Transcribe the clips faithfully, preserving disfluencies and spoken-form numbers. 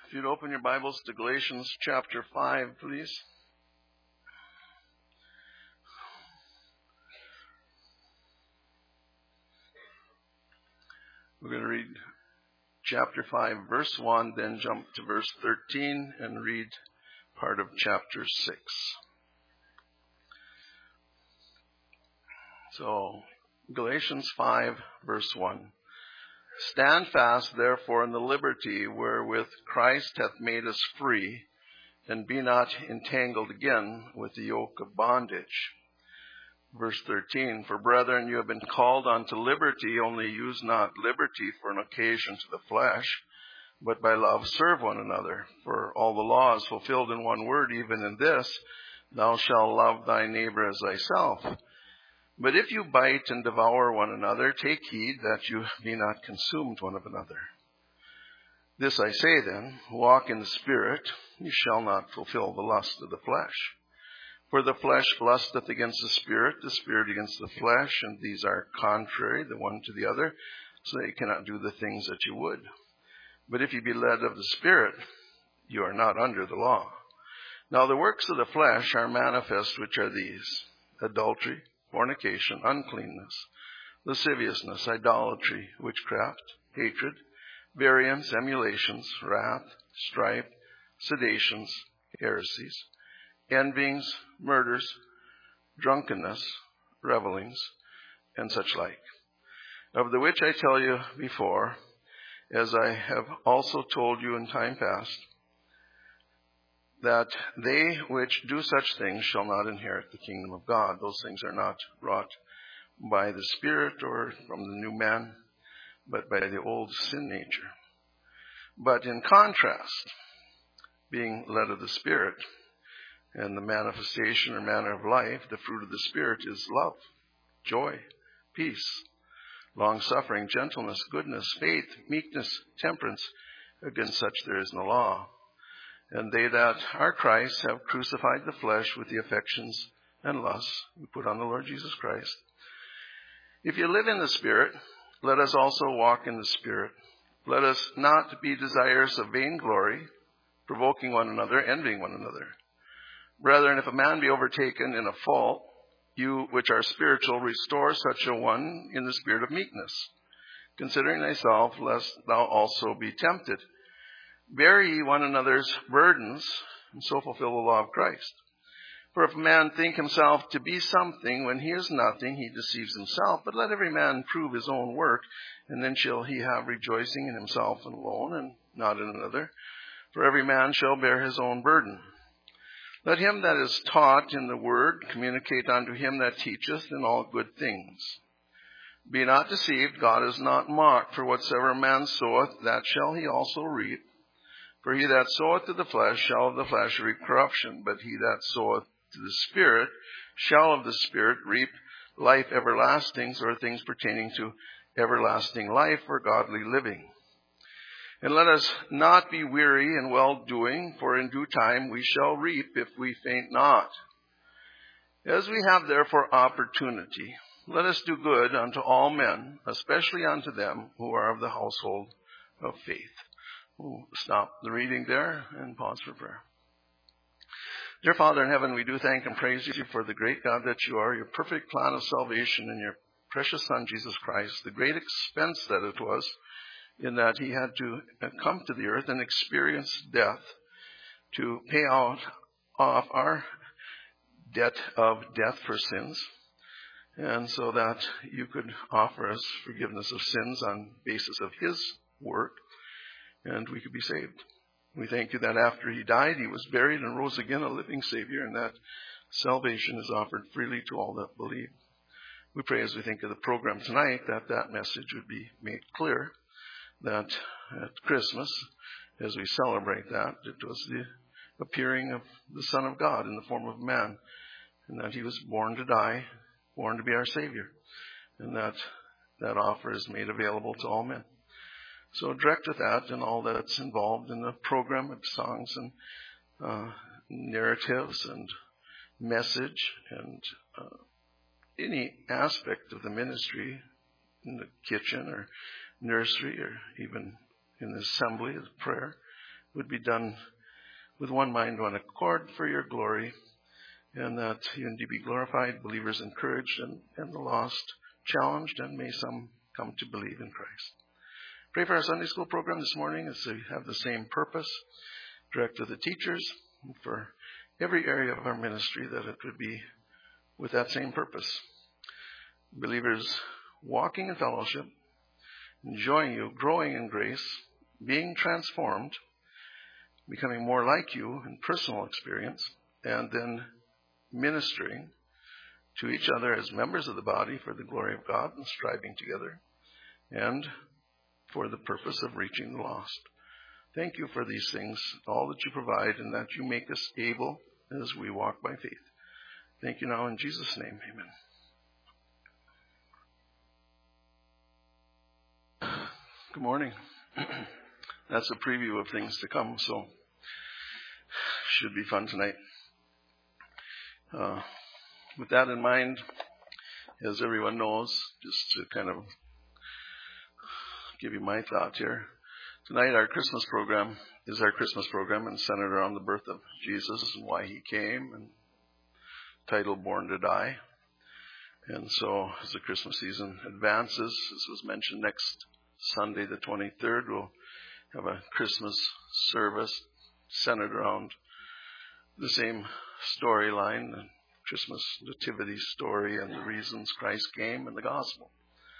If you'd open your Bibles to Galatians chapter five, please. We're going to read chapter five, verse one, then jump to verse thirteen and read part of chapter six. So, Galatians five, verse one. Stand fast, therefore, in the liberty wherewith Christ hath made us free, and be not entangled again with the yoke of bondage. Verse thirteen, for brethren, you have been called unto liberty, only use not liberty for an occasion to the flesh, but by love serve one another. For all the law is fulfilled in one word, even in this, thou shalt love thy neighbor as thyself. But if you bite and devour one another, take heed that you be not consumed one of another. This I say then, walk in the Spirit, you shall not fulfill the lust of the flesh. For the flesh lusteth against the Spirit, the Spirit against the flesh, and these are contrary the one to the other, so that you cannot do the things that you would. But if you be led of the Spirit, you are not under the law. Now the works of the flesh are manifest, which are these: adultery, fornication, uncleanness, lasciviousness, idolatry, witchcraft, hatred, variance, emulations, wrath, strife, seditions, heresies, envyings, murders, drunkenness, revellings, and such like. Of the which I tell you before, as I have also told you in time past, that they which do such things shall not inherit the kingdom of God. Those things are not wrought by the Spirit or from the new man, but by the old sin nature. But in contrast, being led of the Spirit, and the manifestation or manner of life, the fruit of the Spirit is love, joy, peace, long-suffering, gentleness, goodness, faith, meekness, temperance. Against such there is no law. And they that are Christ have crucified the flesh with the affections and lusts. We put on the Lord Jesus Christ. If you live in the Spirit, let us also walk in the Spirit. Let us not be desirous of vainglory, provoking one another, envying one another. Brethren, if a man be overtaken in a fault, you which are spiritual, restore such a one in the spirit of meekness, considering thyself, lest thou also be tempted. Bear ye one another's burdens, and so fulfill the law of Christ. For if a man think himself to be something when he is nothing, he deceives himself. But let every man prove his own work, and then shall he have rejoicing in himself alone, and not in another. For every man shall bear his own burden. Let him that is taught in the word communicate unto him that teacheth in all good things. Be not deceived, God is not mocked. For whatsoever a man soweth, that shall he also reap. For he that soweth to the flesh shall of the flesh reap corruption, but he that soweth to the Spirit shall of the Spirit reap life everlasting, or things pertaining to everlasting life or godly living. And let us not be weary in well-doing, for in due time we shall reap if we faint not. As we have therefore opportunity, let us do good unto all men, especially unto them who are of the household of faith. We'll stop the reading there and pause for prayer. Dear Father in heaven, we do thank and praise you for the great God that you are, your perfect plan of salvation in your precious Son, Jesus Christ, the great expense that it was in that he had to come to the earth and experience death to pay out off our debt of death for sins, and so that you could offer us forgiveness of sins on basis of his work, and we could be saved. We thank you that after he died, he was buried and rose again, a living Savior, and that salvation is offered freely to all that believe. We pray as we think of the program tonight that that message would be made clear, that at Christmas, as we celebrate that, it was the appearing of the Son of God in the form of man, and that he was born to die, born to be our Savior, and that that offer is made available to all men. So direct with that and all that's involved in the program of songs and uh, narratives and message and uh, any aspect of the ministry in the kitchen or nursery or even in the assembly of prayer, would be done with one mind, one accord for your glory, and that unity be glorified, believers encouraged, and, and the lost challenged, and may some come to believe in Christ. Pray for our Sunday school program this morning as they have the same purpose. Direct to the teachers, and for every area of our ministry that it would be with that same purpose. Believers walking in fellowship, enjoying you, growing in grace, being transformed, becoming more like you in personal experience, and then ministering to each other as members of the body for the glory of God and striving together, and for the purpose of reaching the lost. Thank you for these things, all that you provide, and that you make us able as we walk by faith. Thank you now in Jesus' name. Amen. Good morning. That's a preview of things to come, so should be fun tonight. Uh, with that in mind, as everyone knows, just to kind of give you my thought here, tonight our Christmas program is our Christmas program and centered around the birth of Jesus and why he came, and titled Born to Die. And so as the Christmas season advances, as was mentioned, next Sunday the twenty-third, we'll have a Christmas service centered around the same storyline, the Christmas nativity story and the reasons Christ came and the gospel.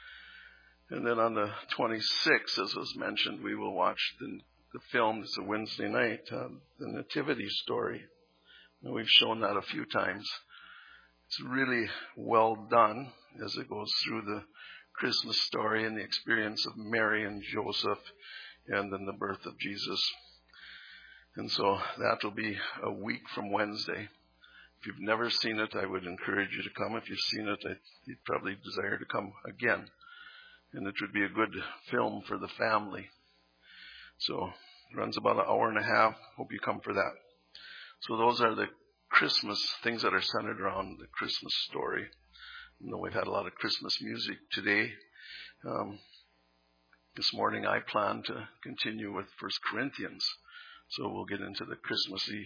And then on the twenty-sixth, as was mentioned, we will watch the, the film. It's a Wednesday night, uh, the nativity story. And we've shown that a few times. It's really well done as it goes through the Christmas story and the experience of Mary and Joseph and then the birth of Jesus. And so that will be a week from Wednesday. If you've never seen it, I would encourage you to come. If you've seen it, I, you'd probably desire to come again. And it would be a good film for the family. So it runs about an hour and a half. Hope you come for that. So those are the Christmas things that are centered around the Christmas story. You know, we've had a lot of Christmas music today. Um, this morning I plan to continue with First Corinthians. So we'll get into the Christmassy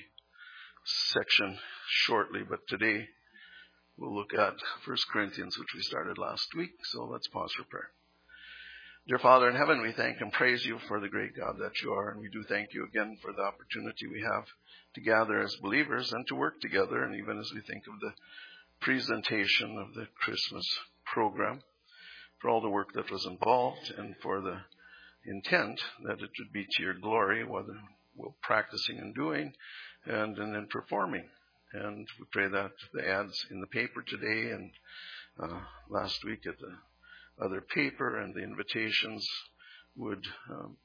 section shortly. But today we'll look at First Corinthians, which we started last week. So let's pause for prayer. Dear Father in heaven, we thank and praise you for the great God that you are. And we do thank you again for the opportunity we have to gather as believers and to work together. And even as we think of the presentation of the Christmas program, for all the work that was involved and for the intent that it would be to your glory, whether we're practicing and doing and, and then performing. And we pray that the ads in the paper today and uh, last week at the other paper and the invitations would um,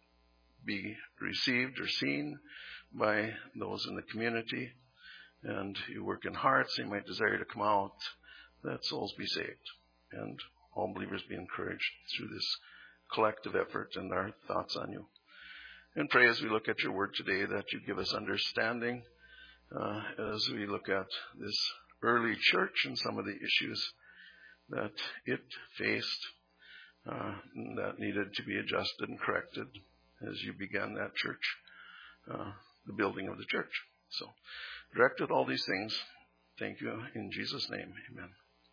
be received or seen by those in the community, and you work in hearts, they might desire to come out, that souls be saved, and all believers be encouraged through this collective effort and our thoughts on you. And pray as we look at your word today that you give us understanding uh, as we look at this early church and some of the issues that it faced uh, that needed to be adjusted and corrected as you began that church, uh, the building of the church. So, directed all these things. Thank you in Jesus' name. Amen.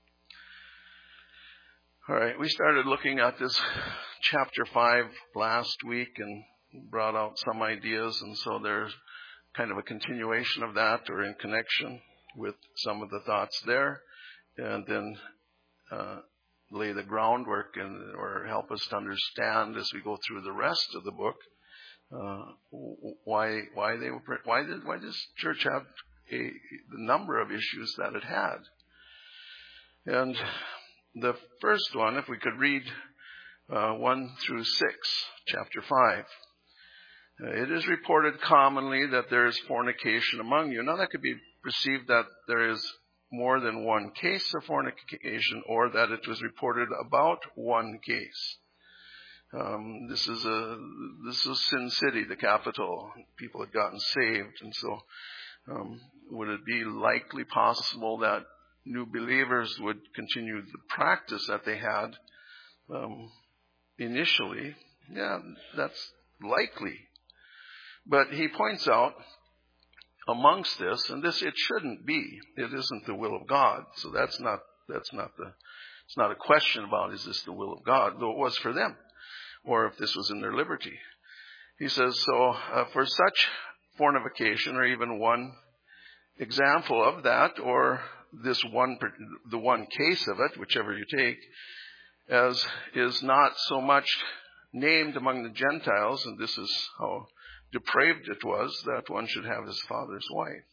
All right, we started looking at this chapter five last week and brought out some ideas, and so there's kind of a continuation of that or in connection with some of the thoughts there, and then Uh, lay the groundwork and or help us to understand as we go through the rest of the book uh, why why they were why did why does church have a the number of issues that it had. And the first one, if we could read uh, one through six, chapter five. Uh, it is reported commonly that there is fornication among you. Now that could be perceived that there is more than one case of fornication, or that it was reported about one case. Um, this is a this is Sin City, the capital. People had gotten saved, and so um, would it be likely possible that new believers would continue the practice that they had um, initially? Yeah, that's likely. But he points out amongst this, and this it shouldn't be. It isn't the will of God. So that's not that's not the it's not a question about is this the will of God, though it was for them, or if this was in their liberty. He says, so uh, for such fornication, or even one example of that, or this one, the one case of it, whichever you take, as is not so much named among the Gentiles, and this is how depraved it was, that one should have his father's wife.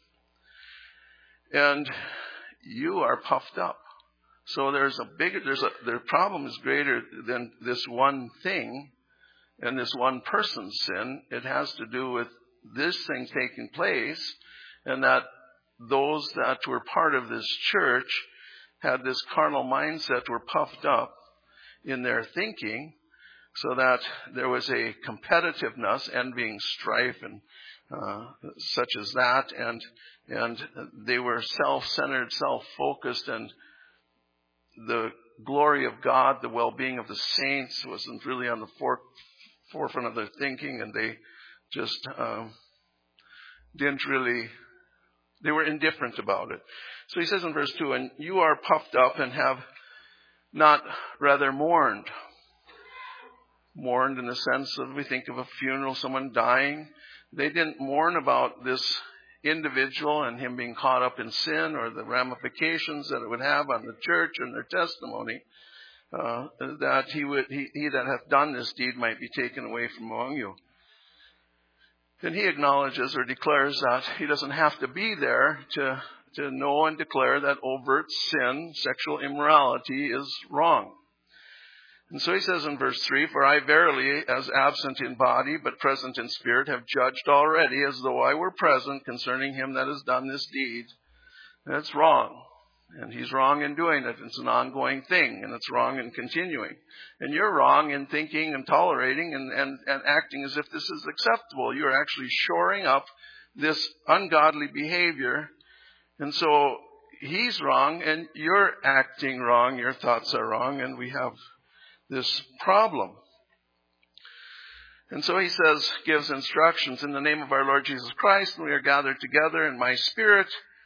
And you are puffed up. So there's a bigger, there's a, the problem is greater than this one thing and this one person's sin. It has to do with this thing taking place, and that those that were part of this church had this carnal mindset, were puffed up in their thinking, so that there was a competitiveness, envying, strife, and uh, such as that, and and they were self-centered, self-focused, and the glory of God, the well-being of the saints wasn't really on the fore, forefront of their thinking, and they just um, didn't really, they were indifferent about it. So he says in verse two, and you are puffed up and have not rather mourned. Mourned in the sense of, we think of a funeral, someone dying. They didn't mourn about this individual and him being caught up in sin, or the ramifications that it would have on the church and their testimony, uh, that he would he, he that hath done this deed might be taken away from among you. And he acknowledges or declares that he doesn't have to be there to to know and declare that overt sin, sexual immorality, is wrong. And so he says in verse three, for I verily, as absent in body, but present in spirit, have judged already, as though I were present, concerning him that has done this deed. And it's wrong. And he's wrong in doing it. It's an ongoing thing, and it's wrong in continuing. And you're wrong in thinking and tolerating and, and, and acting as if this is acceptable. You're actually shoring up this ungodly behavior. And so he's wrong, and you're acting wrong. Your thoughts are wrong, and we have this problem. And so he says, gives instructions in the name of our Lord Jesus Christ, and we are gathered together in my spirit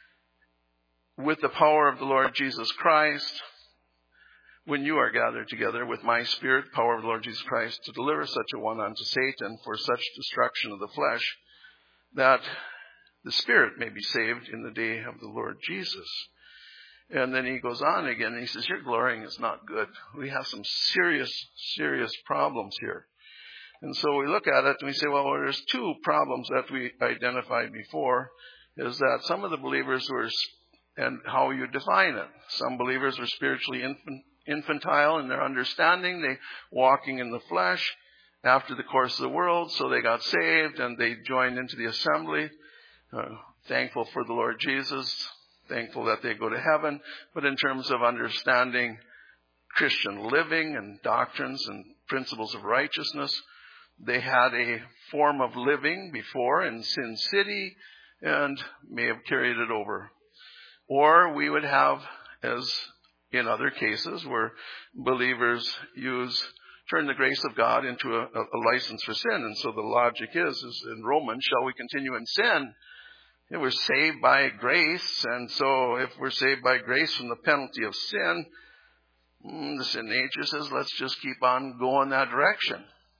with the power of the Lord Jesus Christ. When you are gathered together with my spirit, power of the Lord Jesus Christ, to deliver such a one unto Satan for such destruction of the flesh, that the spirit may be saved in the day of the Lord Jesus. And then he goes on again, and he says, your glorying is not good. We have some serious, serious problems here. And so we look at it and we say, well, there's two problems that we identified before, is that some of the believers were, and how you define it, some believers were spiritually infant, infantile in their understanding. They walking in the flesh after the course of the world, so they got saved and they joined into the assembly, uh, thankful for the Lord Jesus, thankful that they go to heaven. But in terms of understanding Christian living and doctrines and principles of righteousness, they had a form of living before in Sin City and may have carried it over. Or we would have, as in other cases, where believers use, turn the grace of God into a, a license for sin. And so the logic is, is in Romans, shall we continue in sin? And we're saved by grace, and so if we're saved by grace from the penalty of sin, the sin nature says, let's just keep on going that direction.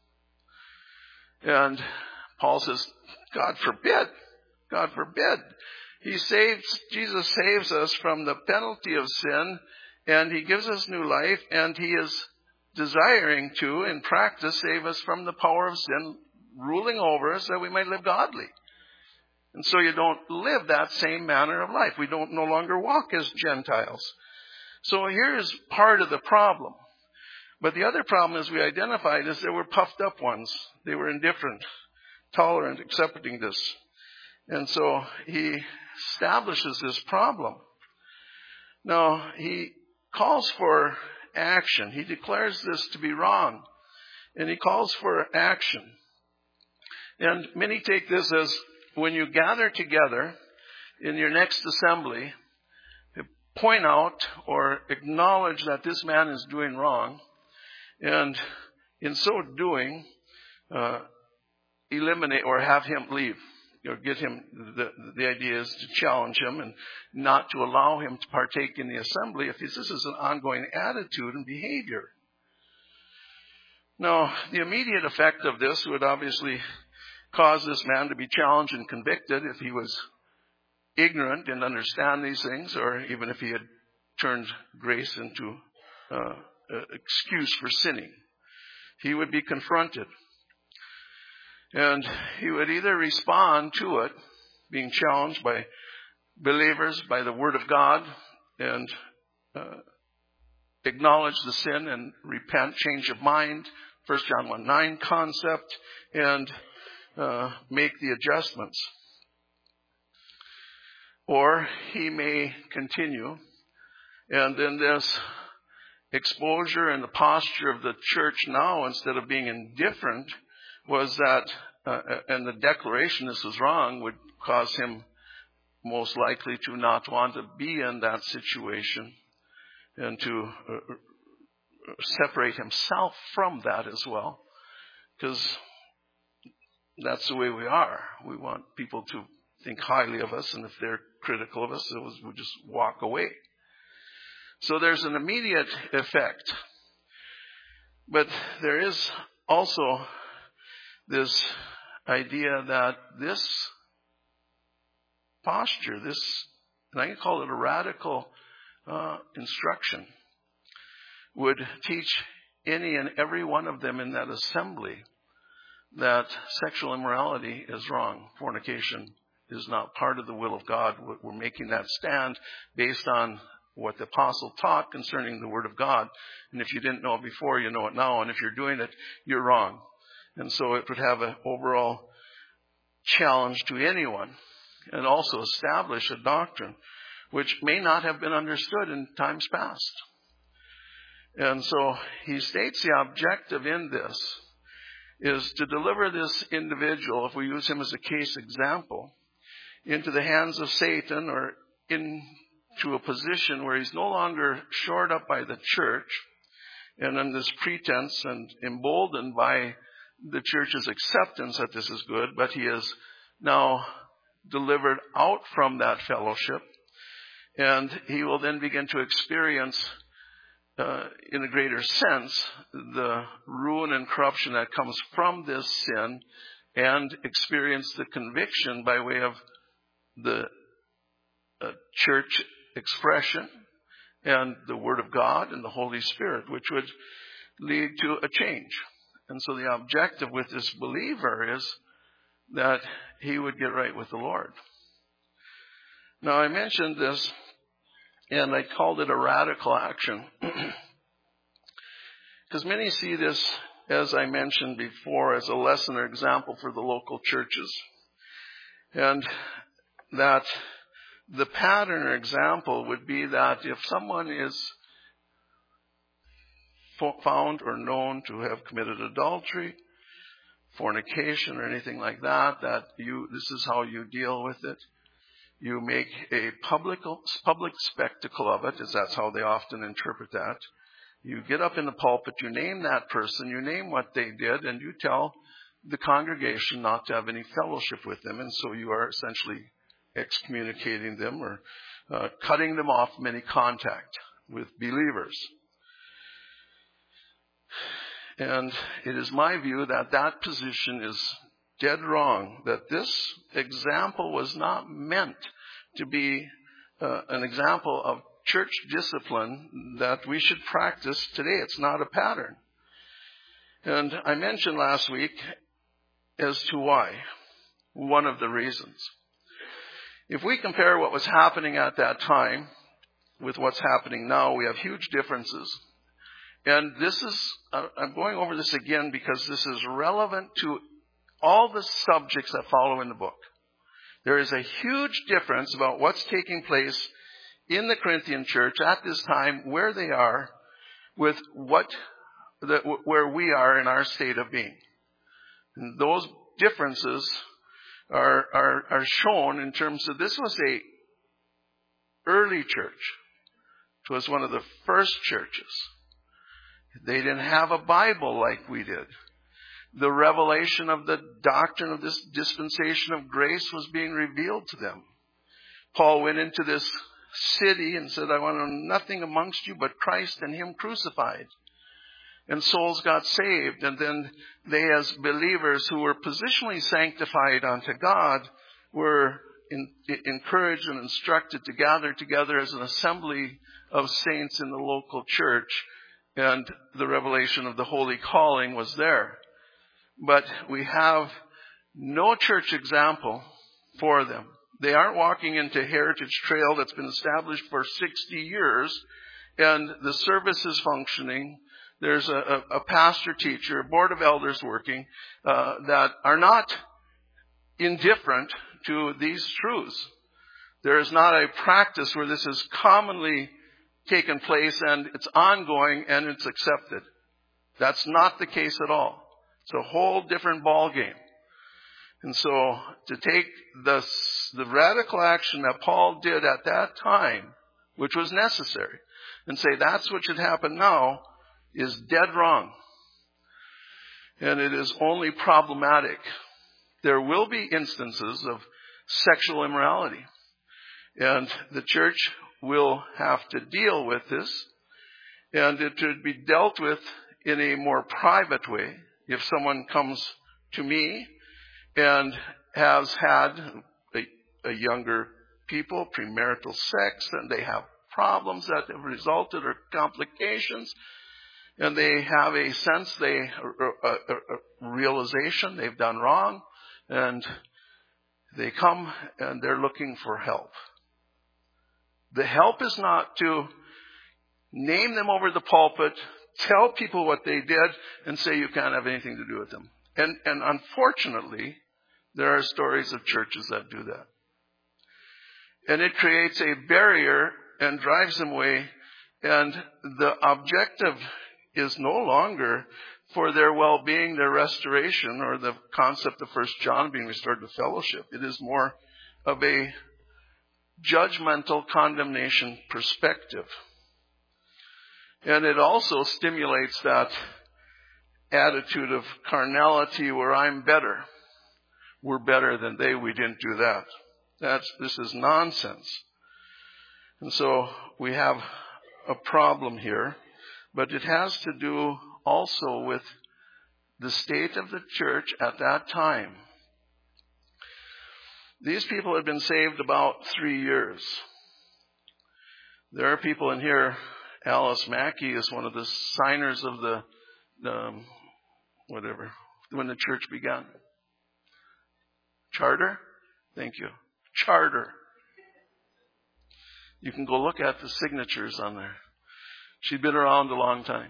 And Paul says, God forbid, God forbid. He saves, Jesus saves us from the penalty of sin, and he gives us new life, and he is desiring to, in practice, save us from the power of sin ruling over us, that we might live godly. And so you don't live that same manner of life. We don't no longer walk as Gentiles. So here's part of the problem. But the other problem, as we identified, is they were puffed up ones. They were indifferent, tolerant, accepting this. And so he establishes this problem. Now, he calls for action. He declares this to be wrong. And he calls for action. And many take this as, when you gather together in your next assembly, point out or acknowledge that this man is doing wrong, and in so doing, uh, eliminate or have him leave. Or get him, the, the idea is to challenge him and not to allow him to partake in the assembly if this is an ongoing attitude and behavior. Now, the immediate effect of this would obviously cause this man to be challenged and convicted if he was ignorant and understand these things, or even if he had turned grace into uh, an excuse for sinning. He would be confronted. And he would either respond to it, being challenged by believers, by the Word of God, and uh, acknowledge the sin and repent, change of mind, First John one nine concept, and uh, make the adjustments. Or he may continue, and in this exposure and the posture of the church now, instead of being indifferent, was that, uh, and the declaration this was wrong would cause him most likely to not want to be in that situation and to uh, separate himself from that as well. Because that's the way we are. We want people to think highly of us, and if they're critical of us, we just walk away. So there's an immediate effect. But there is also this idea that this posture, this, and I can call it a radical uh, instruction, would teach any and every one of them in that assembly that sexual immorality is wrong. Fornication is not part of the will of God. We're making that stand based on what the apostle taught concerning the Word of God. And if you didn't know it before, you know it now. And if you're doing it, you're wrong. And so it would have an overall challenge to anyone, and also establish a doctrine which may not have been understood in times past. And so he states the objective in this is to deliver this individual, if we use him as a case example, into the hands of Satan, or into a position where he's no longer shored up by the church and on this pretense and emboldened by the church's acceptance that this is good, but he is now delivered out from that fellowship, and he will then begin to experience uh, in a greater sense the ruin and corruption that comes from this sin, and experience the conviction by way of the uh, church expression and the Word of God and the Holy Spirit, which would lead to a change. And so the objective with this believer is that he would get right with the Lord. Now, I mentioned this, and I called it a radical action, because many see this, as I mentioned before, as a lesson or example for the local churches. And that the pattern or example would be that if someone is found or known to have committed adultery, fornication, or anything like that, that you, this is how you deal with it. You make a public, public spectacle of it, as that's how they often interpret that. You get up in the pulpit, you name that person, you name what they did, and you tell the congregation not to have any fellowship with them. And so you are essentially excommunicating them, or uh, cutting them off from any contact with believers. And it is my view that that position is dead wrong, that this example was not meant to be uh, an example of church discipline that we should practice today. It's not a pattern. And I mentioned last week as to why, one of the reasons. If we compare what was happening at that time with what's happening now, we have huge differences. And this is, uh, I'm going over this again because this is relevant to all the subjects that follow in the book. There is a huge difference about what's taking place in the Corinthian church at this time, where they are, with what, the, where we are in our state of being. And those differences are, are, are shown in terms of, this was a early church. It was one of the first churches. They didn't have a Bible like we did. The revelation of the doctrine of this dispensation of grace was being revealed to them. Paul went into this city and said, I want to know nothing amongst you but Christ and Him crucified. And souls got saved. And then they, as believers who were positionally sanctified unto God, were in, encouraged and instructed to gather together as an assembly of saints in the local church. And the revelation of the holy calling was there. But we have no church example for them. They aren't walking into Heritage Trail that's been established for sixty years, and the service is functioning. There's a, a, a pastor teacher, a board of elders working uh, that are not indifferent to these truths. There is not a practice where this has commonly taken place and it's ongoing and it's accepted. That's not the case at all. It's a whole different ball game. And so to take the, the radical action that Paul did at that time, which was necessary, and say that's what should happen now, is dead wrong. And it is only problematic. There will be instances of sexual immorality. And the church will have to deal with this. And it should be dealt with in a more private way. If someone comes to me and has had a, a younger people, premarital sex, and they have problems that have resulted or complications, and they have a sense, they a, a, a realization they've done wrong, and they come and they're looking for help. The help is not to name them over the pulpit, tell people what they did, and say you can't have anything to do with them. And, and unfortunately, there are stories of churches that do that. And it creates a barrier and drives them away. And the objective is no longer for their well-being, their restoration, or the concept of First John being restored to fellowship. It is more of a judgmental condemnation perspective. And it also stimulates that attitude of carnality where I'm better. We're better than they. We didn't do that. That's, this is nonsense. And so we have a problem here, but it has to do also with the state of the church at that time. These people had been saved about three years. There are people in here. Alice Mackey is one of the signers of the, um, whatever, when the church began. Charter? Thank you. Charter. You can go look at the signatures on there. She'd been around a long time.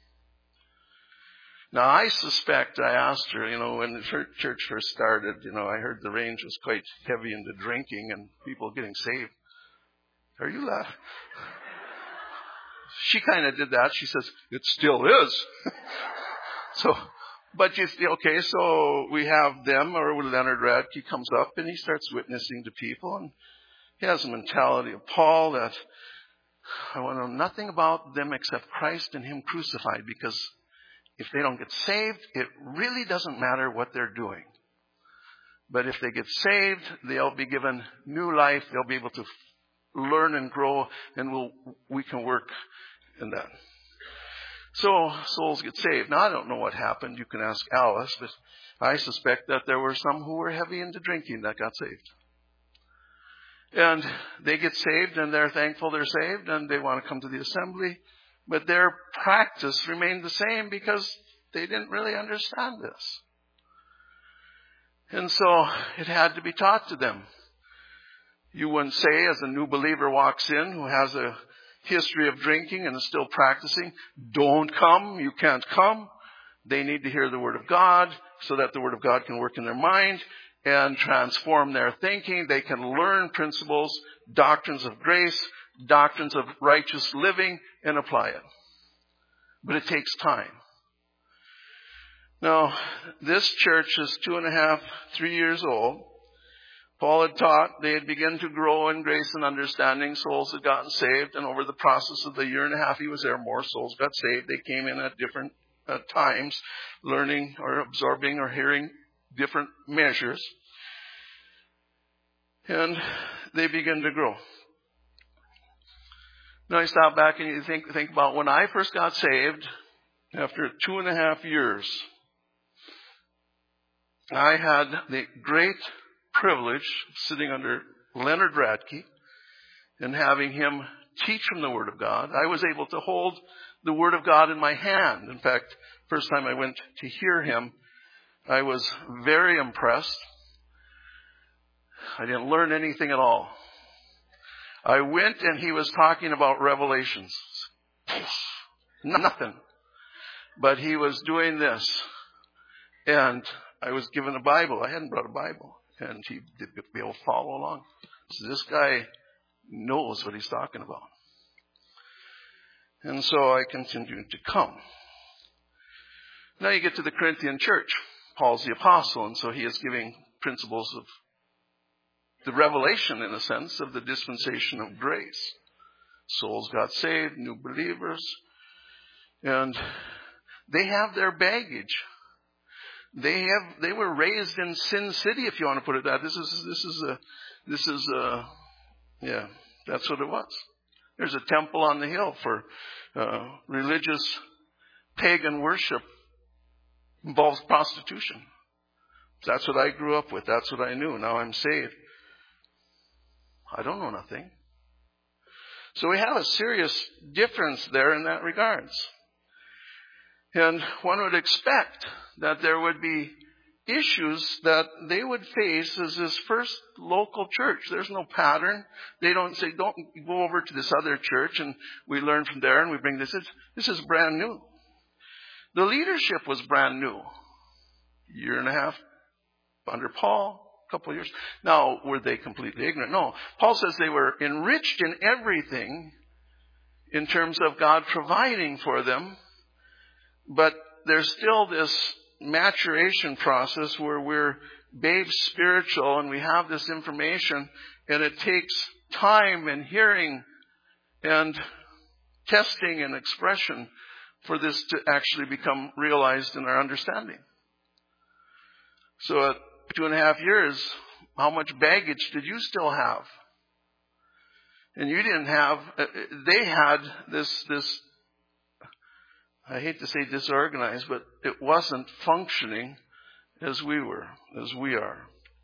Now, I suspect, I asked her, you know, when the church first started, you know, I heard the range was quite heavy into drinking and people getting saved. Are you laughing? She kind of did that. She says, it still is. so, but you okay, so we have them, or Leonard Radke comes up and he starts witnessing to people, and he has a mentality of Paul that I want to know nothing about them except Christ and Him crucified, because if they don't get saved, it really doesn't matter what they're doing. But if they get saved, they'll be given new life. They'll be able to learn and grow, and we'll, we can work in that. So souls get saved. Now, I don't know what happened. You can ask Alice, but I suspect that there were some who were heavy into drinking that got saved. And they get saved, and they're thankful they're saved, and they want to come to the assembly. But their practice remained the same because they didn't really understand this. And so it had to be taught to them. You wouldn't say, as a new believer walks in who has a history of drinking and is still practicing, don't come, you can't come. They need to hear the Word of God so that the Word of God can work in their mind and transform their thinking. They can learn principles, doctrines of grace, doctrines of righteous living, and apply it. But it takes time. Now, this church is two and a half, three years old. Paul had taught, they had begun to grow in grace and understanding. Souls had gotten saved, and over the process of the year and a half he was there, more souls got saved. They came in at different at times, learning or absorbing or hearing different measures. And they begin to grow. Now you stop back and you think, think about when I first got saved, after two and a half years, I had the great privilege of sitting under Leonard Radke and having him teach from the Word of God. I was able to hold the Word of God in my hand. In fact, first time I went to hear him, I was very impressed. I didn't learn anything at all. I went and he was talking about Revelations. Nothing. But he was doing this. And I was given a Bible. I hadn't brought a Bible. And he did be able to follow along. So this guy knows what he's talking about. And so I continued to come. Now you get to the Corinthian church. Paul's the apostle, and so he is giving principles of the revelation, in a sense, of the dispensation of grace. Souls got saved, new believers, and they have their baggage. They have, they were raised in Sin City, if you want to put it that. This is, this is a, this is a, yeah, that's what it was. There's a temple on the hill for uh, religious pagan worship. Involves prostitution. That's what I grew up with. That's what I knew. Now I'm saved. I don't know nothing. So we have a serious difference there in that regards. And one would expect that there would be issues that they would face as this first local church. There's no pattern. They don't say, don't go over to this other church and we learn from there and we bring this. This is brand new. The leadership was brand new. Year and a half under Paul, a couple of years. Now, were they completely ignorant? No. Paul says they were enriched in everything in terms of God providing for them. But there's still this maturation process where we're babes spiritual and we have this information and it takes time and hearing and testing and expression for this to actually become realized in our understanding. So at two and a half years, how much baggage did you still have? And you didn't have, they had this, this, I hate to say disorganized, but it wasn't functioning as we were, as we are.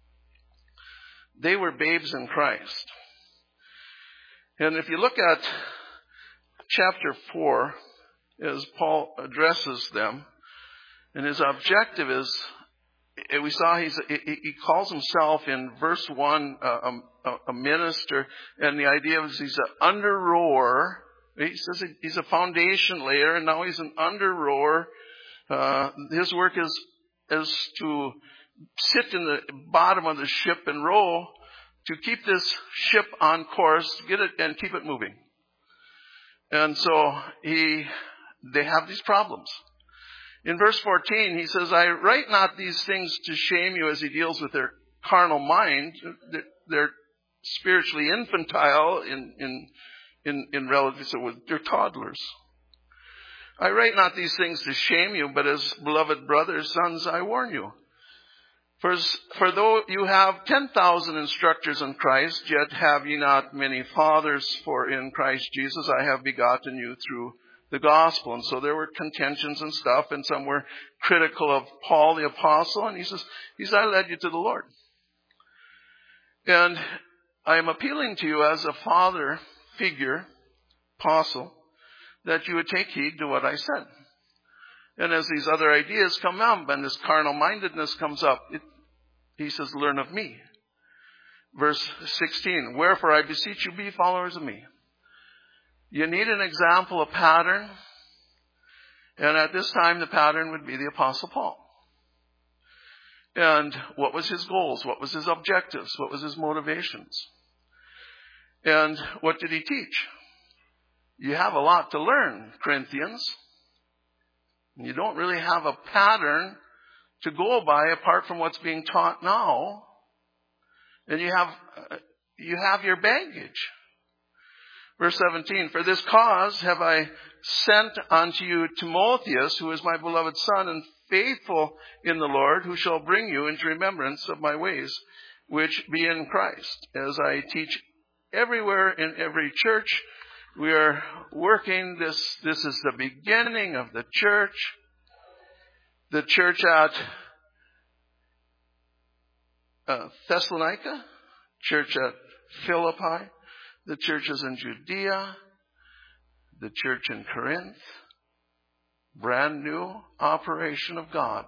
They were babes in Christ. And if you look at chapter four, as Paul addresses them, and his objective is, we saw he's, he calls himself in verse one a, a, a minister, and the idea is he's an under-rower. He says he's a foundation layer, and now he's an under-rower. Uh, his work is, is to sit in the bottom of the ship and row to keep this ship on course, get it and keep it moving. And so he, they have these problems. In verse fourteen, he says, I write not these things to shame you, as he deals with their carnal mind. They're, they're spiritually infantile in, in, in, in relative, so they're toddlers. I write not these things to shame you, but as beloved brothers, sons, I warn you. For, for though you have ten thousand instructors in Christ, yet have ye not many fathers, for in Christ Jesus I have begotten you through the gospel. And so there were contentions and stuff, and some were critical of Paul the apostle, and he says, he says, I led you to the Lord. And I am appealing to you as a father figure, apostle, that you would take heed to what I said. And as these other ideas come up and this carnal mindedness comes up, it, he says, learn of me. Verse sixteen, wherefore I beseech you, be followers of me. You need an example, a pattern. And at this time, the pattern would be the Apostle Paul. And what was his goals? What was his objectives? What was his motivations? And what did he teach? You have a lot to learn, Corinthians. You don't really have a pattern to go by apart from what's being taught now. And you have, you have your baggage. Verse seventeen, for this cause have I sent unto you Timotheus, who is my beloved son and faithful in the Lord, who shall bring you into remembrance of my ways, which be in Christ, as I teach everywhere in every church. We are working this. This is the beginning of the church. The church at uh, Thessalonica, church at Philippi, the churches in Judea, the church in Corinth. Brand new operation of God.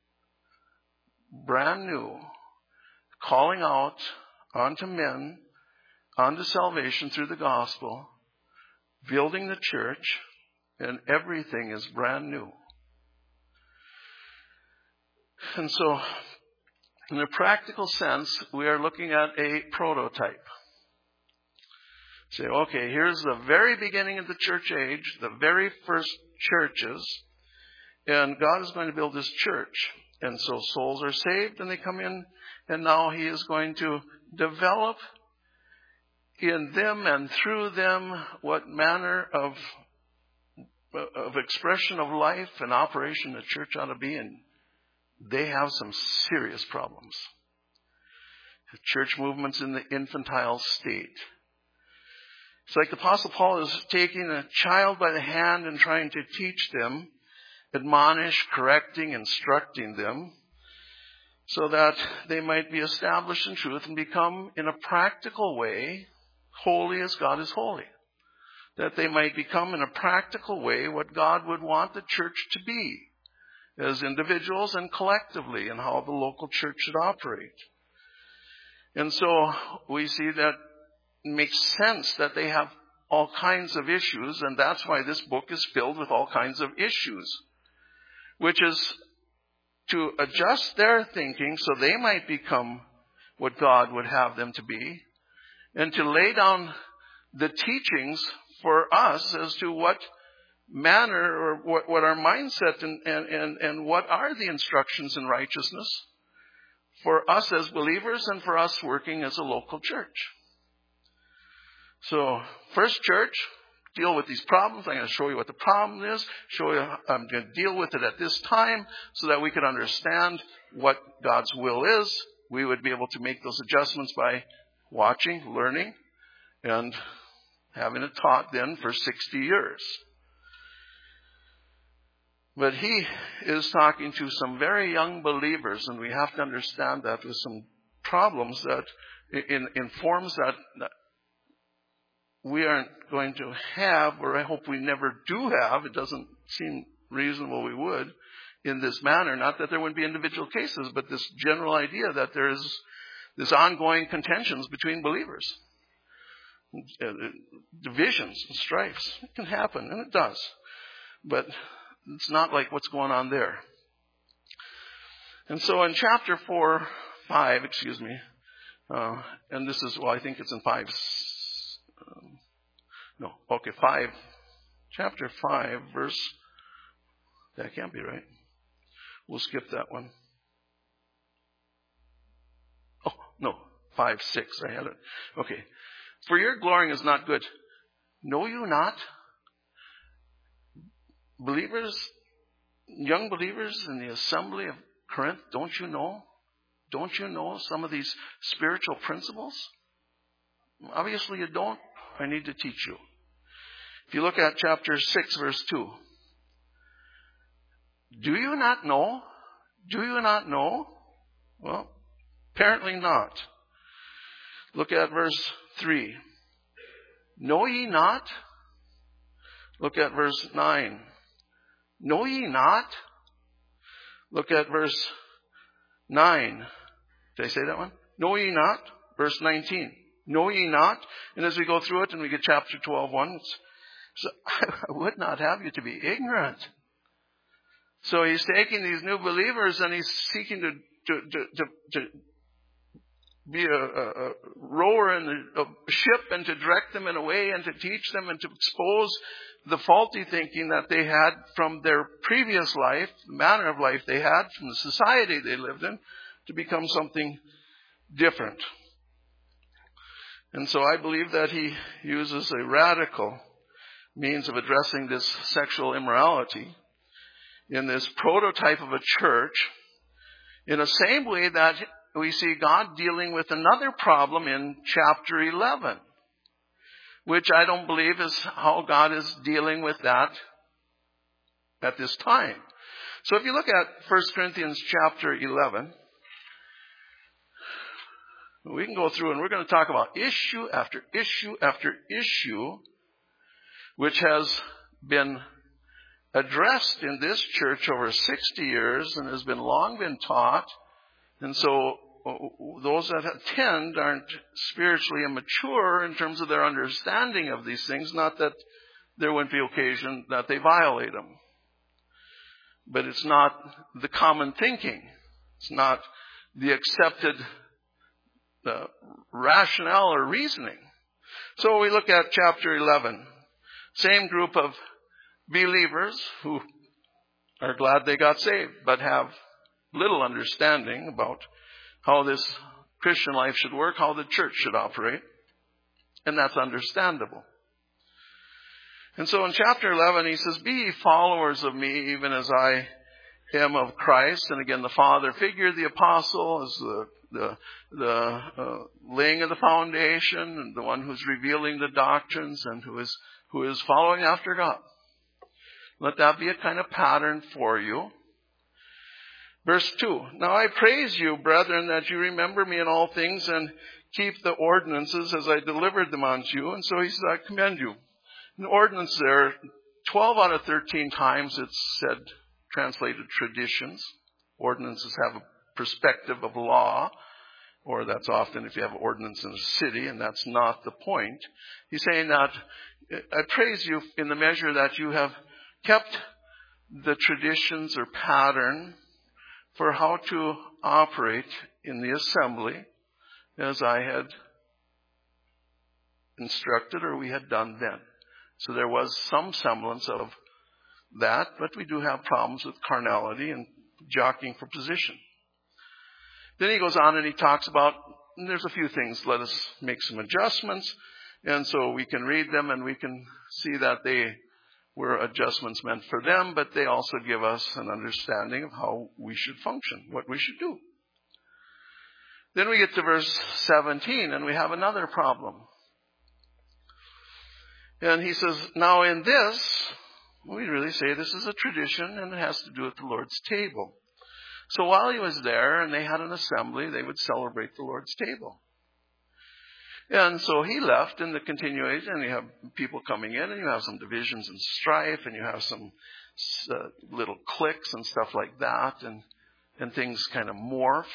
Brand new. Calling out unto men, unto salvation through the gospel. Building the church. And everything is brand new. And so, in a practical sense, we are looking at a prototype. Say, okay, here's the very beginning of the church age, the very first churches, and God is going to build His church. And so souls are saved and they come in, and now He is going to develop in them and through them what manner of, of expression of life and operation the church ought to be in. They have some serious problems. The church movement's in the infantile state. It's like the Apostle Paul is taking a child by the hand and trying to teach them, admonish, correcting, instructing them, so that they might be established in truth and become, in a practical way, holy as God is holy. That they might become, in a practical way, what God would want the church to be, as individuals and collectively, and how the local church should operate. And so we see that it makes sense that they have all kinds of issues, and that's why this book is filled with all kinds of issues, which is to adjust their thinking so they might become what God would have them to be, and to lay down the teachings for us as to what manner or what, what our mindset and, and, and, and what are the instructions in righteousness for us as believers and for us working as a local church. So, first church, deal with these problems. I'm going to show you what the problem is. Show you, I'm going to deal with it at this time so that we can understand what God's will is. We would be able to make those adjustments by watching, learning, and having it taught then for sixty years. But he is talking to some very young believers, and we have to understand that with some problems that in, in forms that, that we aren't going to have, or I hope we never do have. It doesn't seem reasonable we would in this manner. Not that there wouldn't be individual cases, but this general idea that there is this ongoing contentions between believers. Divisions and strifes. It can happen, and it does. But it's not like what's going on there. And so in chapter four, five, excuse me, uh, and this is, well, I think it's in five, um, no, okay, five, chapter five, verse, that can't be right. We'll skip that one. Oh, no, five, six, I had it. Okay. For your glorying is not good. Know you not? Believers, young believers in the assembly of Corinth, don't you know? Don't you know some of these spiritual principles? Obviously you don't. I need to teach you. If you look at chapter six, verse two. Do you not know? Do you not know? Well, apparently not. Look at verse three. Know ye not? Look at verse nine. Know ye not? Look at verse nine. Did I say that one? Know ye not? Verse nineteen. Know ye not? And as we go through it and we get chapter twelve, one, it's, so I would not have you to be ignorant. So he's taking these new believers and he's seeking to, to, to, to, to be a, a, a rower in a ship and to direct them in a way and to teach them and to expose the faulty thinking that they had from their previous life, the manner of life they had, from the society they lived in, to become something different. And so I believe that he uses a radical means of addressing this sexual immorality in this prototype of a church in the same way that we see God dealing with another problem in chapter eleven, which I don't believe is how God is dealing with that at this time. So if you look at First Corinthians chapter eleven, we can go through and we're going to talk about issue after issue after issue, which has been addressed in this church over sixty years and has been long been taught. And so those that attend aren't spiritually immature in terms of their understanding of these things. Not that there wouldn't be occasion that they violate them. But it's not the common thinking. It's not the accepted uh, rationale or reasoning. So we look at chapter eleven. Same group of believers who are glad they got saved, but have little understanding about how this Christian life should work, how the church should operate. And that's understandable. And so in chapter eleven, he says, "Be ye followers of me, even as I am of Christ." And again, the father figure, the apostle, is the the, the uh, laying of the foundation, and the one who's revealing the doctrines, and who is who is following after God. Let that be a kind of pattern for you. Verse two, "Now I praise you, brethren, that you remember me in all things, and keep the ordinances as I delivered them unto you." And so he says, "I commend you." An ordinance there, twelve out of thirteen times it's said, translated traditions. Ordinances have a perspective of law, or that's often if you have an ordinance in a city, and that's not the point. He's saying that, I praise you in the measure that you have kept the traditions or pattern for how to operate in the assembly as I had instructed, or we had done then. So there was some semblance of that, but we do have problems with carnality and jockeying for position. Then he goes on and he talks about, and there's a few things, let us make some adjustments. And so we can read them and we can see that they were adjustments meant for them, but they also give us an understanding of how we should function, what we should do. Then we get to verse seventeen and we have another problem. And he says, "Now in this," we really say this is a tradition and it has to do with the Lord's table. So while he was there and they had an assembly, they would celebrate the Lord's table. And so he left in the continuation, and you have people coming in, and you have some divisions and strife, and you have some uh, little cliques and stuff like that, and, and things kind of morph.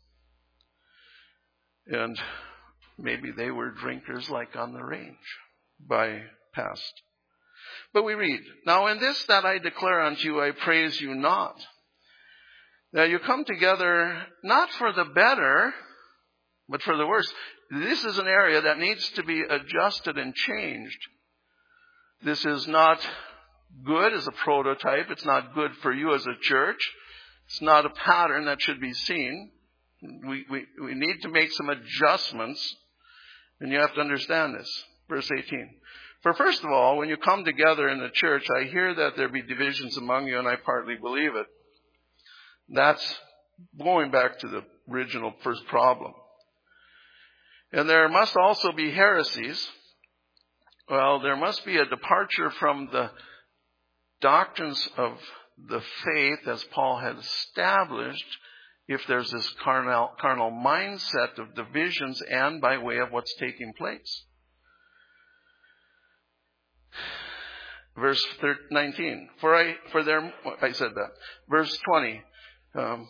And maybe they were drinkers like on the range by past. But we read, "Now in this that I declare unto you, I praise you not. That you come together not for the better, but for the worse." This is an area that needs to be adjusted and changed. This is not good as a prototype. It's not good for you as a church. It's not a pattern that should be seen. We, we, we need to make some adjustments, and you have to understand this. Verse eighteen. "For first of all, when you come together in the church, I hear that there be divisions among you, and I partly believe it." That's going back to the original first problem. "And there must also be heresies." Well, there must be a departure from the doctrines of the faith as Paul had established if there's this carnal, carnal mindset of divisions and by way of what's taking place. Verse nineteen. For I, for there, I said that. Verse twenty. Um,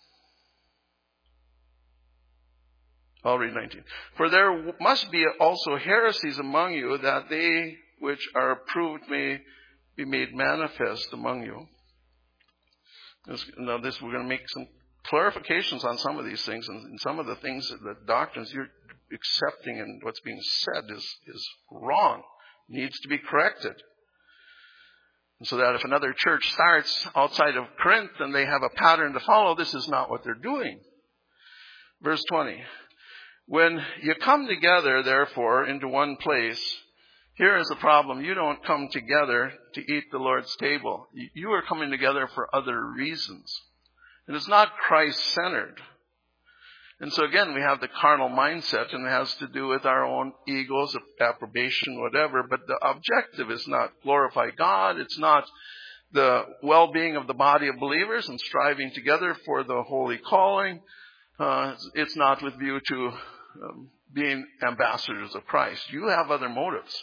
I'll read nineteen. "For there must be also heresies among you, that they which are approved may be made manifest among you." This, now this, we're going to make some clarifications on some of these things, and, and some of the things, the doctrines you're accepting and what's being said is, is wrong, needs to be corrected. And so that if another church starts outside of Corinth and they have a pattern to follow, this is not what they're doing. Verse twenty. When you come together, therefore, into one place, here is the problem. You don't come together to eat the Lord's table. You are coming together for other reasons. And it's not Christ-centered. And so again, we have the carnal mindset, and it has to do with our own egos, approbation, whatever. But the objective is not glorify God. It's not the well-being of the body of believers and striving together for the holy calling. Uh, it's not with view to um, being ambassadors of Christ. You have other motives.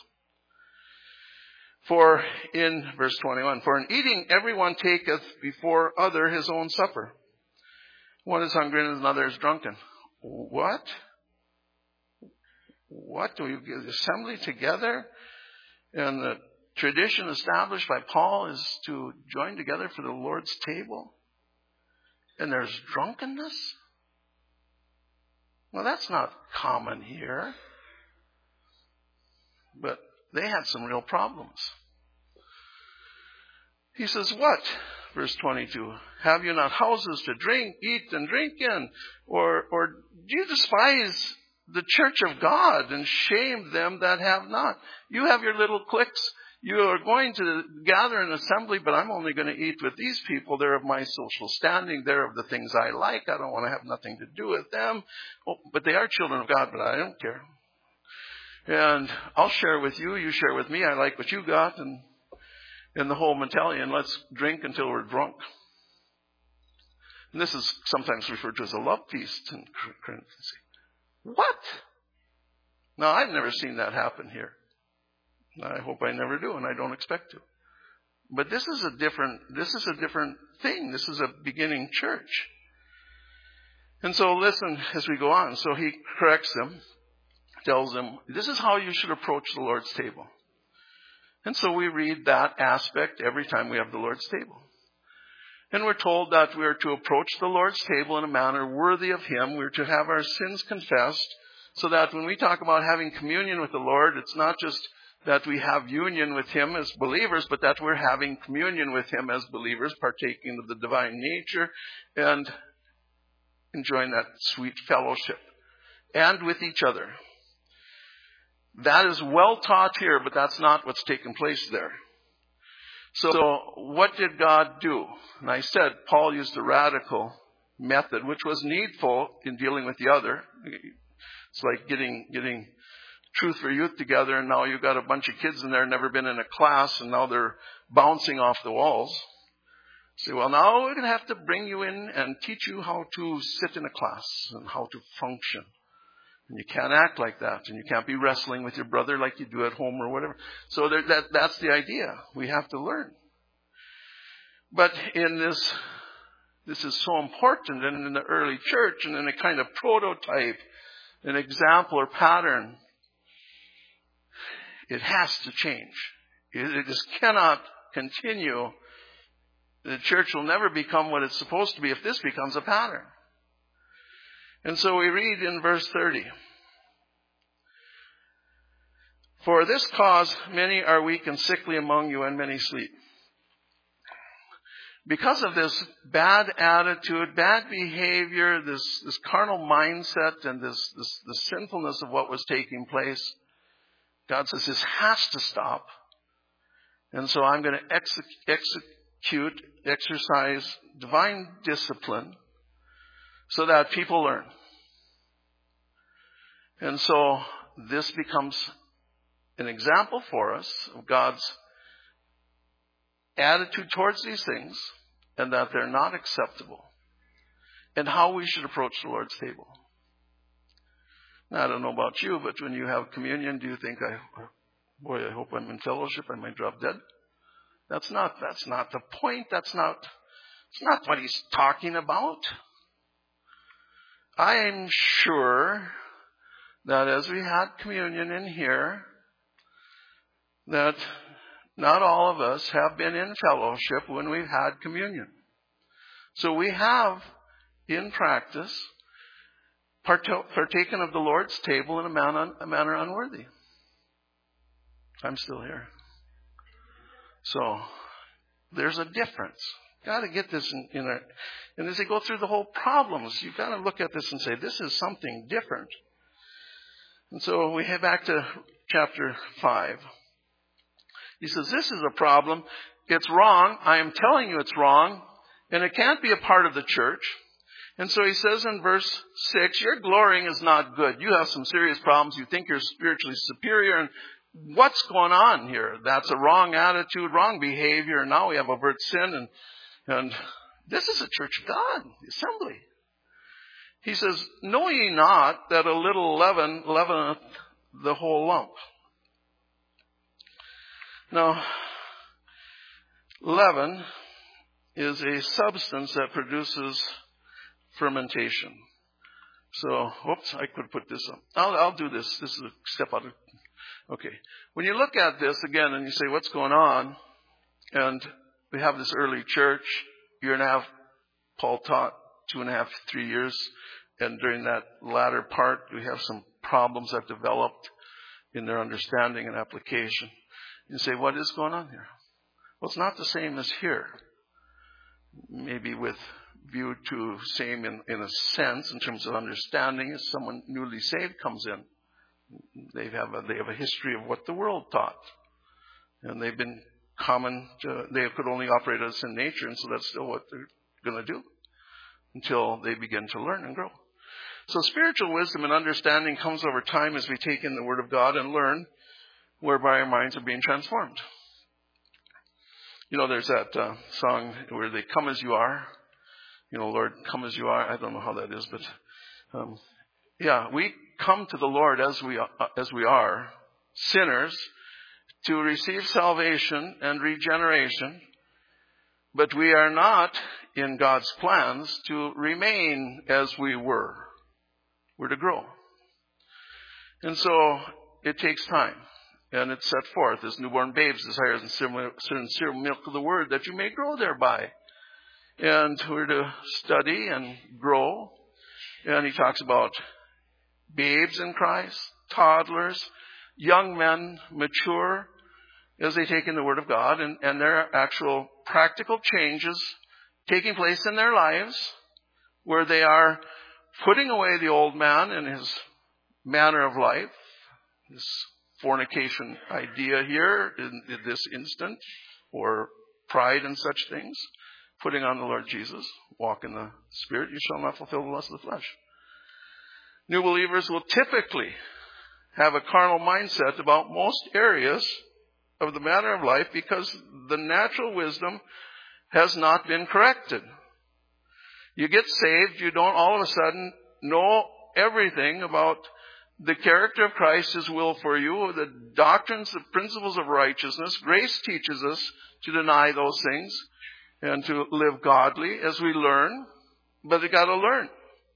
For in verse twenty-one, for in eating everyone taketh before other his own supper. One is hungry and another is drunken. What? What? Do you get assembly together? And the tradition established by Paul is to join together for the Lord's table? And there's drunkenness? Well, that's not common here. But they had some real problems. He says, what? Verse twenty-two, have you not houses to drink, eat, and drink in? Or, or do you despise the church of God and shame them that have not? You have your little cliques. You are going to gather an assembly, but I'm only going to eat with these people. They're of my social standing. They're of the things I like. I don't want to have nothing to do with them. Oh, but they are children of God, but I don't care. And I'll share with you. You share with me. I like what you got. And in the whole mentality, and let's drink until we're drunk. And this is sometimes referred to as a love feast in Christianity. What? Now, I've never seen that happen here. I hope I never do, and I don't expect to. But this is a different, this is a different thing. This is a beginning church. And so listen as we go on. So he corrects them, tells them, this is how you should approach the Lord's table. And so we read that aspect every time we have the Lord's table. And we're told that we are to approach the Lord's table in a manner worthy of Him. We're to have our sins confessed, so that when we talk about having communion with the Lord, it's not just that we have union with Him as believers, but that we're having communion with Him as believers, partaking of the divine nature and enjoying that sweet fellowship. And with each other. That is well taught here, but that's not what's taken place there. So what did God do? And I said Paul used a radical method, which was needful in dealing with the other. It's like getting getting Truth for Youth together, and now you've got a bunch of kids in there, never been in a class, and now they're bouncing off the walls. Say, well, now we're going to have to bring you in and teach you how to sit in a class and how to function. And you can't act like that. And you can't be wrestling with your brother like you do at home or whatever. So there, that, that's the idea. We have to learn. But in this, this is so important. And in the early church and in a kind of prototype, an example or pattern, it has to change. It, it just cannot continue. The church will never become what it's supposed to be if this becomes a pattern. And so we read in verse thirty. For this cause many are weak and sickly among you, and many sleep. Because of this bad attitude, bad behavior, this, this carnal mindset, and this, this the sinfulness of what was taking place, God says this has to stop. And so I'm going to exec- execute, exercise divine discipline so that people learn. And so this becomes an example for us of God's attitude towards these things, and that they're not acceptable, and how we should approach the Lord's table. Now, I don't know about you, but when you have communion, do you think, I, boy, I hope I'm in fellowship, I might drop dead? That's not, that's not the point. That's not, it's not what he's talking about. I'm sure that as we had communion in here, that not all of us have been in fellowship when we've had communion. So we have, in practice, partaken of the Lord's table in a manner, a manner unworthy. I'm still here. So there's a difference. Got to get this in, in a, and as they go through the whole problems, you've got to look at this and say, this is something different. And so we head back to chapter five. He says, this is a problem. It's wrong. I am telling you it's wrong. And it can't be a part of the church. And so he says in verse six, your glorying is not good. You have some serious problems. You think you're spiritually superior. And what's going on here? That's a wrong attitude, wrong behavior. And now we have overt sin. And, and this is a church of God, the assembly. He says, know ye not that a little leaven leaveneth the whole lump? Now, leaven is a substance that produces fermentation. So, whoops, I could put this up. I'll, I'll do this. This is a step out of, okay. When you look at this again and you say, what's going on? And we have this early church, year and a half, Paul taught two and a half, three years. And during that latter part, we have some problems that developed in their understanding and application. You say, what is going on here? Well, it's not the same as here. Maybe with view to same in, in a sense, in terms of understanding, as someone newly saved comes in. They have a, they have a history of what the world taught. And they've been common to, they could only operate as sin nature, and so that's still what they're going to do until they begin to learn and grow. So spiritual wisdom and understanding comes over time as we take in the Word of God and learn, whereby our minds are being transformed. You know, there's that uh, song where they come as you are. You know, Lord, come as you are. I don't know how that is, but um, yeah, we come to the Lord as we uh, as we are, sinners, to receive salvation and regeneration. But we are not in God's plans to remain as we were. We're to grow. And so it takes time. And it's set forth as newborn babes desire sincere milk of the word, that you may grow thereby. And we're to study and grow. And he talks about babes in Christ, toddlers, young men, mature, as they take in the Word of God. And, and there are actual practical changes taking place in their lives, where they are putting away the old man and his manner of life, this fornication idea here in, in this instant, or pride and such things, putting on the Lord Jesus, walk in the Spirit, you shall not fulfill the lust of the flesh. New believers will typically have a carnal mindset about most areas of the manner of life because the natural wisdom has not been corrected. You get saved, you don't all of a sudden know everything about the character of Christ, His will for you, the doctrines, the principles of righteousness. Grace teaches us to deny those things and to live godly as we learn, but you got to learn.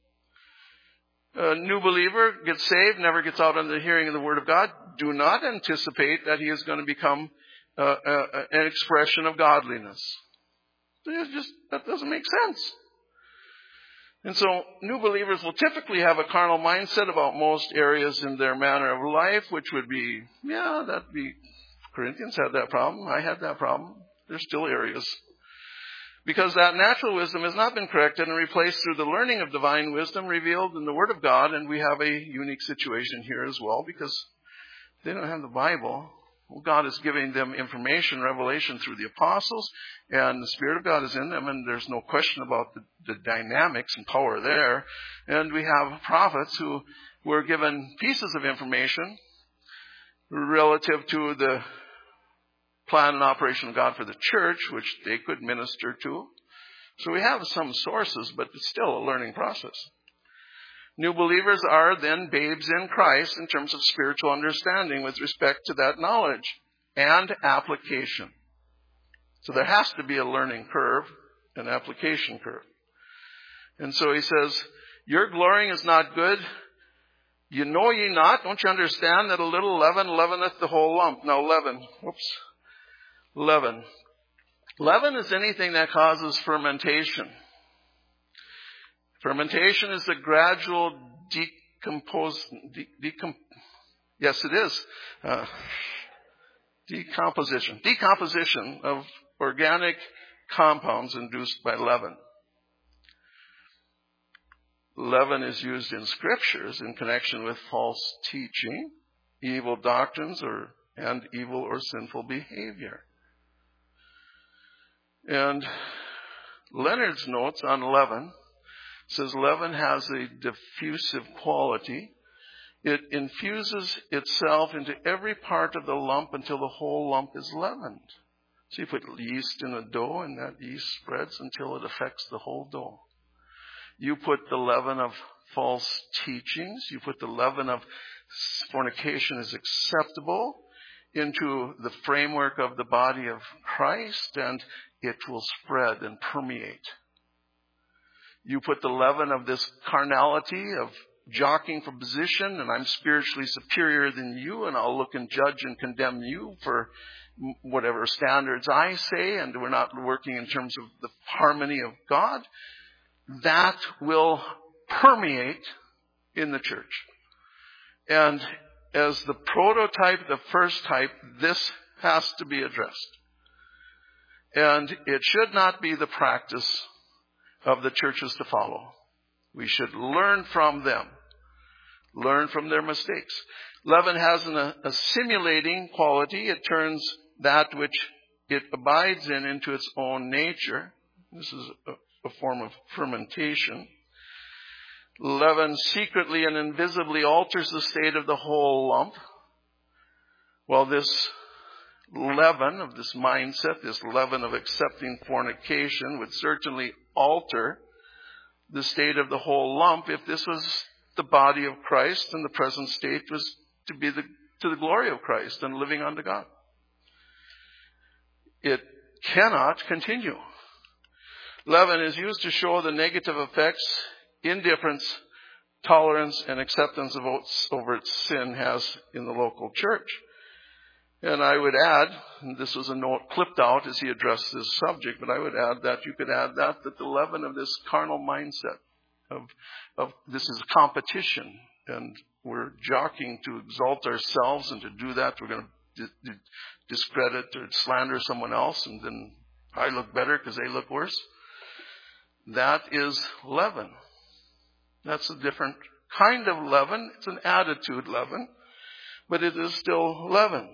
A new believer gets saved, never gets out under the hearing of the Word of God. Do not anticipate that he is going to become uh, uh, an expression of godliness. It's just, that doesn't make sense. And so new believers will typically have a carnal mindset about most areas in their manner of life, which would be, yeah, that'd be, Corinthians had that problem. I had that problem. There's still areas. Because that natural wisdom has not been corrected and replaced through the learning of divine wisdom revealed in the Word of God. And we have a unique situation here as well, because they don't have the Bible. Well, God is giving them information, revelation through the apostles, and the Spirit of God is in them, and there's no question about the, the dynamics and power there. And we have prophets who were given pieces of information relative to the plan and operation of God for the church, which they could minister to. So we have some sources, but it's still a learning process. New believers are then babes in Christ in terms of spiritual understanding with respect to that knowledge and application. So there has to be a learning curve, an application curve. And so he says, your glorying is not good. You know ye not, don't you understand that a little leaven leaveneth the whole lump? Now leaven, whoops, leaven. Leaven is anything that causes fermentation. Fermentation is the gradual decompose, de, decom, yes it is, uh, decomposition, decomposition of organic compounds induced by leaven. Leaven is used in scriptures in connection with false teaching, evil doctrines, or and evil or sinful behavior. And Leonard's notes on leaven says leaven has a diffusive quality. It infuses itself into every part of the lump until the whole lump is leavened. So you put yeast in a dough, and that yeast spreads until it affects the whole dough. You put the leaven of false teachings, you put the leaven of fornication is acceptable into the framework of the body of Christ, and it will spread and permeate. You put the leaven of this carnality, of jockeying for position, and I'm spiritually superior than you, and I'll look and judge and condemn you for whatever standards I say, and we're not working in terms of the harmony of God. That will permeate in the church. And as the prototype, the first type, this has to be addressed. And it should not be the practice of the churches to follow. We should learn from them. Learn from their mistakes. Leaven has an assimilating quality. It turns that which it abides in into its own nature. This is a, a form of fermentation. Leaven secretly and invisibly alters the state of the whole lump. Well, this leaven of this mindset, this leaven of accepting fornication, would certainly alter the state of the whole lump if this was the body of Christ and the present state was to be the, to the glory of Christ and living unto God. It cannot continue. Leaven is used to show the negative effects indifference, tolerance, and acceptance of overt sin has in the local church. And I would add, and this was a note clipped out as he addressed this subject, but I would add that you could add that, that the leaven of this carnal mindset of, of this is competition, and we're jockeying to exalt ourselves, and to do that we're going to di- di- discredit or slander someone else, and then I look better because they look worse. That is leaven. That's a different kind of leaven. It's an attitude leaven, but it is still leaven.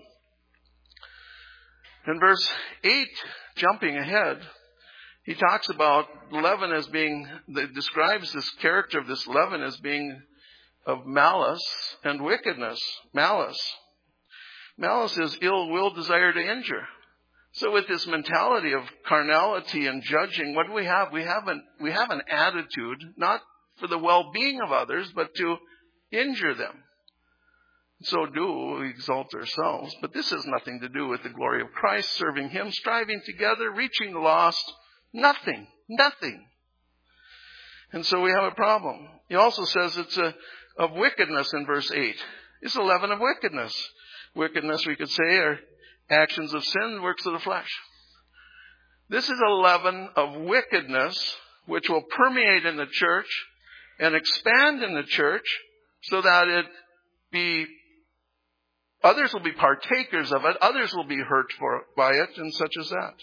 In verse eight, jumping ahead, he talks about leaven as being, describes this character of this leaven as being of malice and wickedness. Malice. Malice is ill will, desire to injure. So with this mentality of carnality and judging, what do we have? We have an, we have an attitude, not for the well-being of others, but to injure them. So do we exalt ourselves. But this has nothing to do with the glory of Christ, serving Him, striving together, reaching the lost. Nothing. Nothing. And so we have a problem. He also says it's a, of wickedness in verse eight. It's a leaven of wickedness. Wickedness, we could say, are actions of sin, works of the flesh. This is a leaven of wickedness which will permeate in the church and expand in the church so that it be, others will be partakers of it, others will be hurt for, by it, and such as that.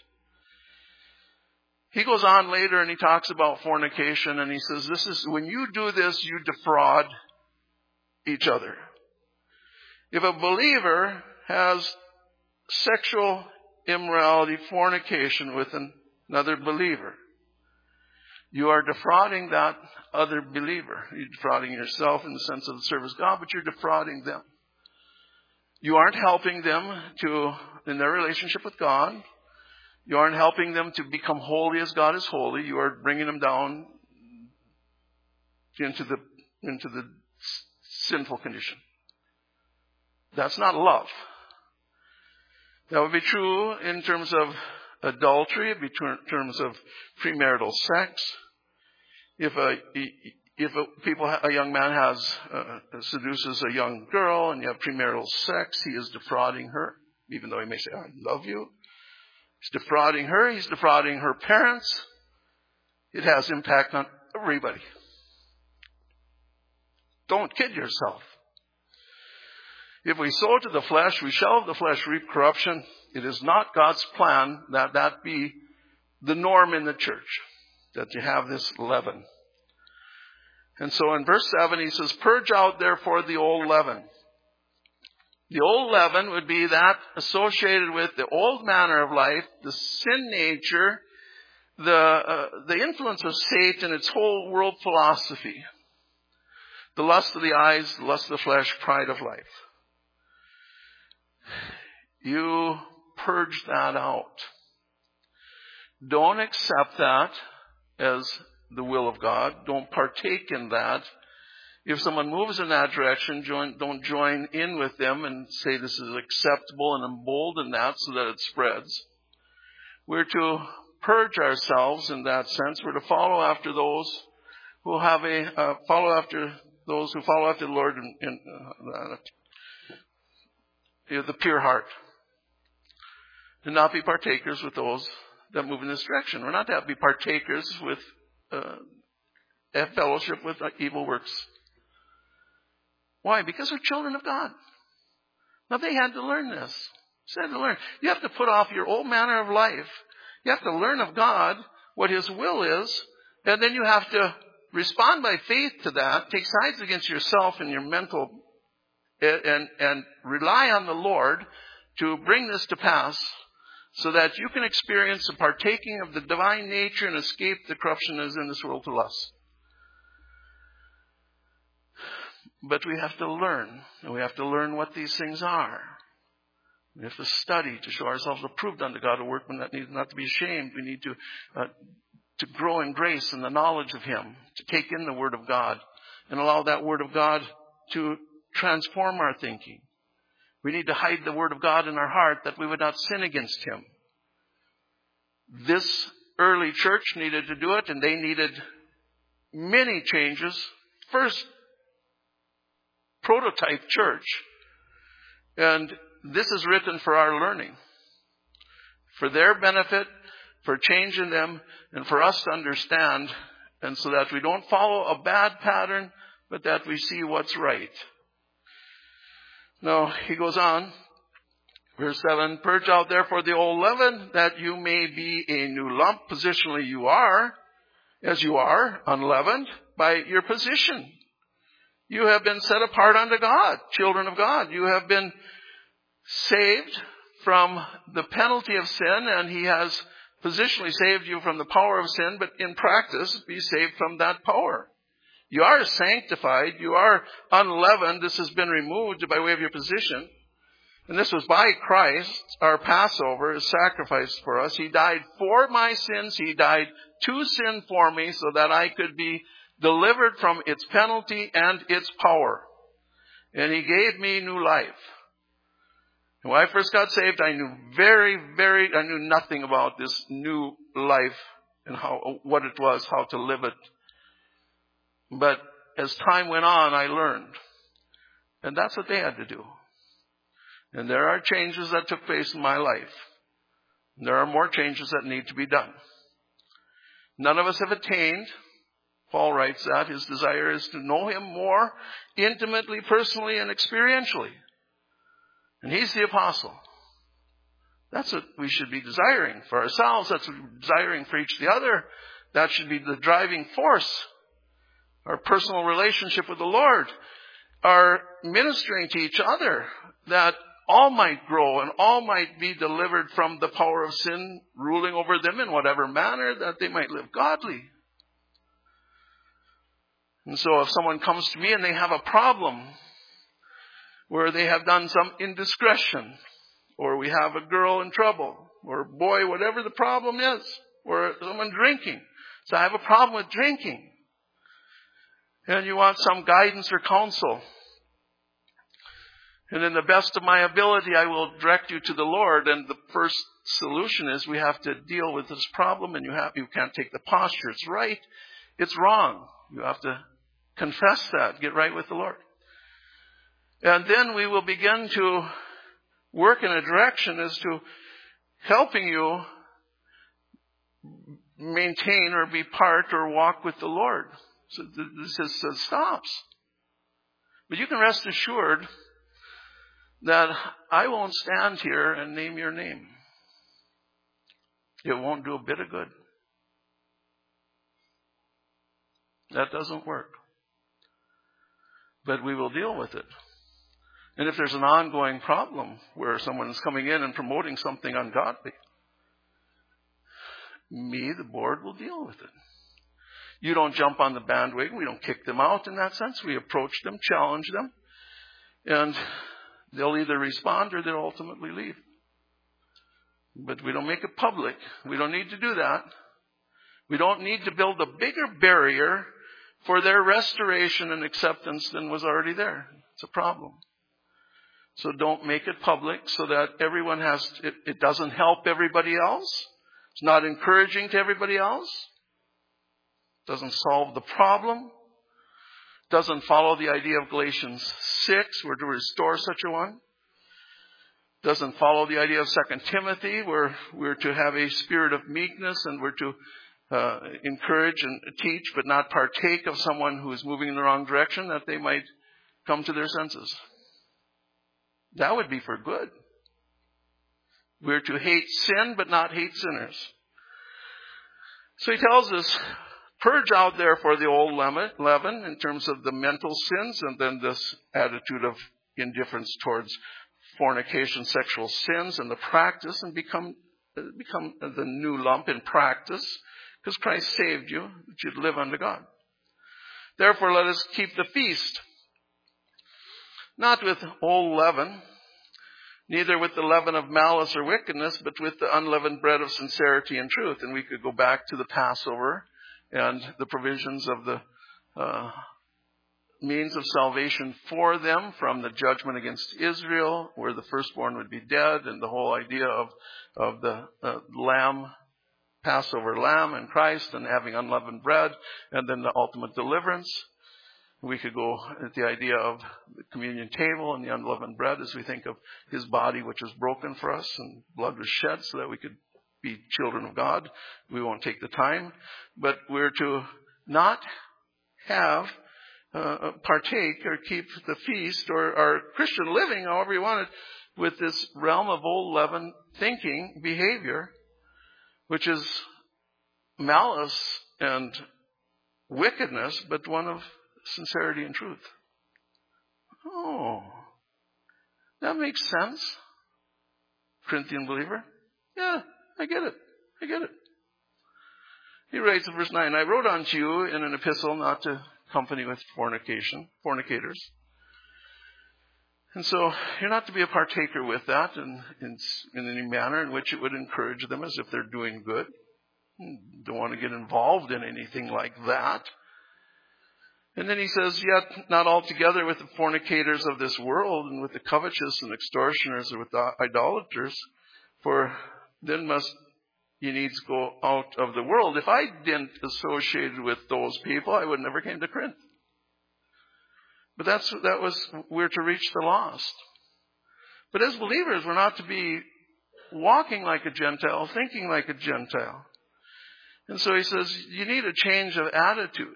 He goes on later and he talks about fornication, and he says, this is, when you do this, you defraud each other. If a believer has sexual immorality, fornication with another believer, you are defrauding that other believer. You're defrauding yourself in the sense of the service of God, but you're defrauding them. You aren't helping them to, in their relationship with God. You aren't helping them to become holy as God is holy. You are bringing them down into the, into the sinful condition. That's not love. That would be true in terms of adultery, in terms of premarital sex. If a if a people a young man has uh, seduces a young girl and you have premarital sex, he is defrauding her, even though he may say, "I love you." He's defrauding her. He's defrauding her parents. It has impact on everybody. Don't kid yourself. If we sow to the flesh, we shall of the flesh reap corruption. It is not God's plan that that be the norm in the church, that you have this leaven. And so in verse seven, he says, purge out therefore the old leaven. The old leaven would be that associated with the old manner of life, the sin nature, the uh, the influence of Satan, its whole world philosophy. The lust of the eyes, the lust of the flesh, pride of life. You purge that out. Don't accept that as the will of God. Don't partake in that. If someone moves in that direction, join, don't join in with them and say this is acceptable and embolden that so that it spreads. We're to purge ourselves in that sense. We're to follow after those who have a, uh, follow after those who follow after the Lord in, in uh, uh, the pure heart. And not be partakers with those that move in this direction. We're not to be partakers with, uh, have fellowship with uh, evil works. Why? Because we're children of God. Now they had to learn this. They had to learn. You have to put off your old manner of life. You have to learn of God what His will is, and then you have to respond by faith to that, take sides against yourself and your mental, and, and, and rely on the Lord to bring this to pass so that you can experience the partaking of the divine nature and escape the corruption that is in this world to lust. But we have to learn, and we have to learn what these things are. We have to study to show ourselves approved unto God, a workman that needs not to be ashamed. We need to uh, to grow in grace and the knowledge of Him, to take in the Word of God and allow that Word of God to transform our thinking. We need to hide the Word of God in our heart that we would not sin against Him. This early church needed to do it, and they needed many changes. First, prototype church. And this is written for our learning, for their benefit, for changing them, and for us to understand, and so that we don't follow a bad pattern, but that we see what's right. Now, he goes on, verse seven, purge out therefore the old leaven, that you may be a new lump. Positionally you are, as you are, unleavened by your position. You have been set apart unto God, children of God. You have been saved from the penalty of sin, and He has positionally saved you from the power of sin, but in practice, be saved from that power. You are sanctified. You are unleavened. This has been removed by way of your position. And this was by Christ, our Passover, His sacrifice for us. He died for my sins. He died to sin for me so that I could be delivered from its penalty and its power. And He gave me new life. And when I first got saved, I knew very, very, I knew nothing about this new life and how, what it was, how to live it. But as time went on, I learned. And that's what they had to do. And there are changes that took place in my life. There are more changes that need to be done. None of us have attained. Paul writes that his desire is to know Him more intimately, personally, and experientially. And he's the apostle. That's what we should be desiring for ourselves. That's what we're desiring for each of the other. That should be the driving force. Our personal relationship with the Lord. Our ministering to each other. That all might grow and all might be delivered from the power of sin ruling over them in whatever manner, that they might live godly. And so if someone comes to me and they have a problem where they have done some indiscretion, or we have a girl in trouble, or a boy, whatever the problem is, or someone drinking. So I have a problem with drinking. And you want some guidance or counsel. And in the best of my ability, I will direct you to the Lord. And the first solution is we have to deal with this problem, and you have, you can't take the posture. It's right. It's wrong. You have to confess that. Get right with the Lord. And then we will begin to work in a direction as to helping you maintain or be part or walk with the Lord. So this is, it stops. But you can rest assured that I won't stand here and name your name. It won't do a bit of good. That doesn't work. but we will deal with it. And if there's an ongoing problem where someone is coming in and promoting something ungodly, me, the board, will deal with it. You don't jump on the bandwagon. We don't kick them out in that sense. We approach them, challenge them, and they'll either respond or they'll ultimately leave. But we don't make it public. We don't need to do that. We don't need to build a bigger barrier for their restoration and acceptance than was already there. It's a problem. So don't make it public so that everyone has, to, it, it doesn't help everybody else. It's not encouraging to everybody else. Doesn't solve the problem. Doesn't follow the idea of Galatians six, we're to restore such a one. Doesn't follow the idea of Second Timothy, where we're to have a spirit of meekness and we're to uh, encourage and teach, but not partake of someone who is moving in the wrong direction, that they might come to their senses. That would be for good. We're to hate sin, but not hate sinners. So he tells us, purge out therefore the old leaven in terms of the mental sins, and then this attitude of indifference towards fornication, sexual sins, and the practice, and become become the new lump in practice, because Christ saved you, that you'd live unto God. Therefore let us keep the feast, not with old leaven, neither with the leaven of malice or wickedness, but with the unleavened bread of sincerity and truth. And we could go back to the Passover and the provisions of the uh, means of salvation for them from the judgment against Israel, where the firstborn would be dead, and the whole idea of, of the uh, lamb, Passover lamb and Christ, and having unleavened bread, and then the ultimate deliverance. We could go at the idea of the communion table and the unleavened bread as we think of his body, which was broken for us, and blood was shed so that we could be children of God. We won't take the time, but we're to not have, uh, partake or keep the feast or our Christian living, however you want it, with this realm of old leaven thinking, behavior, which is malice and wickedness, but one of sincerity and truth. Oh, that makes sense, Corinthian believer. Yeah, I get it. I get it. He writes in verse nine, I wrote unto you in an epistle not to company with fornication, fornicators. And so you're not to be a partaker with that in, in, in any manner in which it would encourage them as if they're doing good. You don't want to get involved in anything like that. And then he says, yet not altogether with the fornicators of this world and with the covetous and extortioners or with the idolaters, for then must you needs go out of the world. If I didn't associate with those people, I would never came to Corinth. But that's, that was, we're to reach the lost. But as believers, we're not to be walking like a Gentile, thinking like a Gentile. And so he says, you need a change of attitude.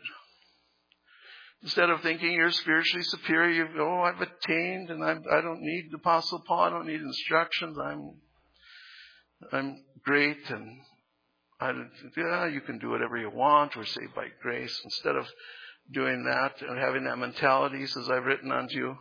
Instead of thinking you're spiritually superior, you go, oh, I've attained and I'm, I don't need the Apostle Paul, I don't need instructions, I'm I'm great and I, yeah, you can do whatever you want, we're saved by grace. Instead of doing that and having that mentality, he says, I've written unto you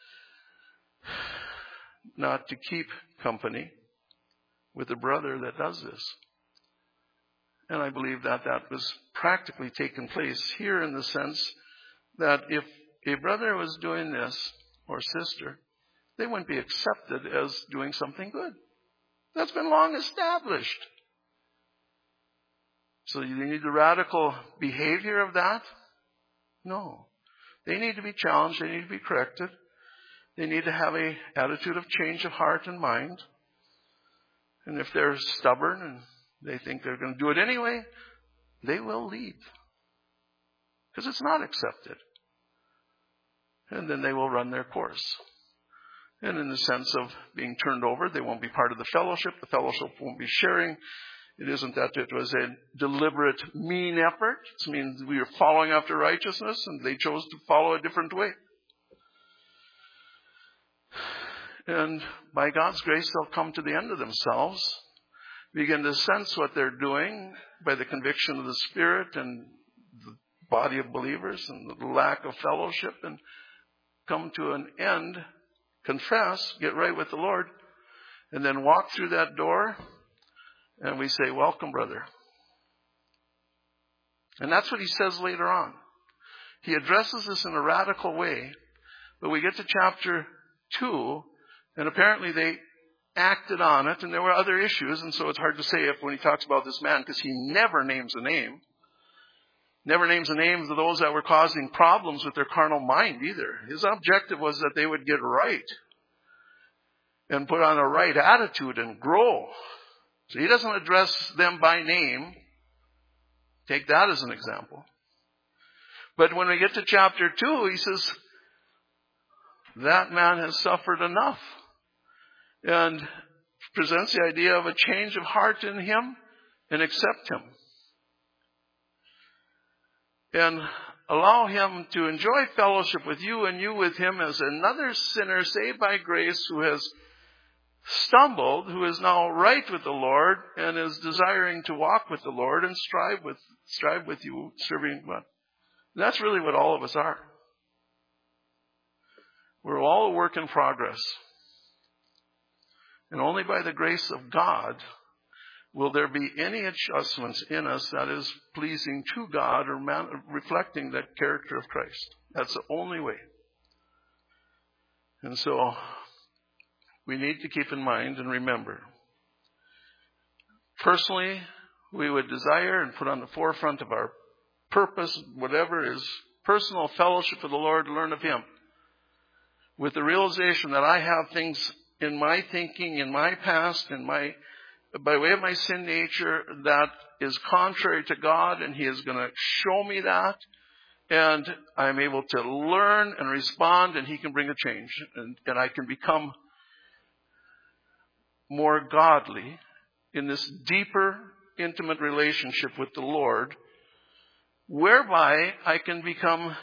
not to keep company with a brother that does this. And I believe that that was practically taking place here in the sense that if a brother was doing this, or sister, they wouldn't be accepted as doing something good. That's been long established. So you need the radical behavior of that? No. They need to be challenged. They need to be corrected. They need to have an attitude of change of heart and mind. And if they're stubborn and they think they're going to do it anyway, they will leave. Because it's not accepted. And then they will run their course. And in the sense of being turned over, they won't be part of the fellowship. The fellowship won't be sharing. It isn't that it was a deliberate, mean effort. It means we are following after righteousness and they chose to follow a different way. And by God's grace, they'll come to the end of themselves, begin to sense what they're doing by the conviction of the Spirit and the body of believers and the lack of fellowship, and come to an end, confess, get right with the Lord, and then walk through that door, and we say, welcome, brother. And that's what he says later on. He addresses this in a radical way, but we get to chapter two, and apparently they acted on it, and there were other issues, and so it's hard to say if when he talks about this man, because he never names a name, never names the names of those that were causing problems with their carnal mind either. His objective was that they would get right and put on a right attitude and grow. So he doesn't address them by name. Take that as an example. But when we get to chapter two, he says, that man has suffered enough. And presents the idea of a change of heart in him and accept him. And allow him to enjoy fellowship with you and you with him as another sinner saved by grace who has stumbled, who is now right with the Lord and is desiring to walk with the Lord and strive with strive with you, serving God. That's really what all of us are. We're all a work in progress. And only by the grace of God will there be any adjustments in us that is pleasing to God or man, reflecting the character of Christ. That's the only way. And so we need to keep in mind and remember. Personally, we would desire and put on the forefront of our purpose, whatever is personal fellowship with the Lord, learn of Him. With the realization that I have things in my thinking, in my past, in my, by way of my sin nature, that is contrary to God, and He is going to show me that, and I'm able to learn and respond, and He can bring a change, and, and I can become more godly in this deeper, intimate relationship with the Lord, whereby I can become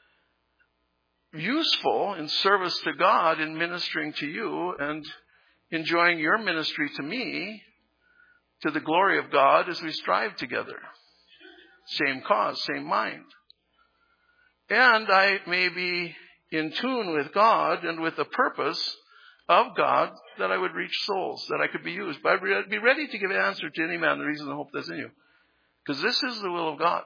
useful in service to God in ministering to you and enjoying your ministry to me to the glory of God as we strive together. Same cause, same mind. And I may be in tune with God and with the purpose of God that I would reach souls, that I could be used. But I'd be ready to give an answer to any man the reason and hope that's in you. Because this is the will of God.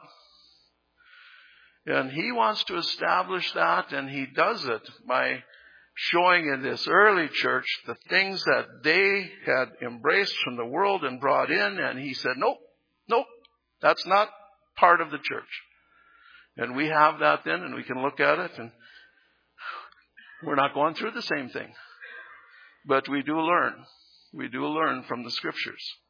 And He wants to establish that, and He does it by showing in this early church the things that they had embraced from the world and brought in. And He said, nope, nope, that's not part of the church. And we have that then, and we can look at it, and we're not going through the same thing. But we do learn. We do learn from the Scriptures.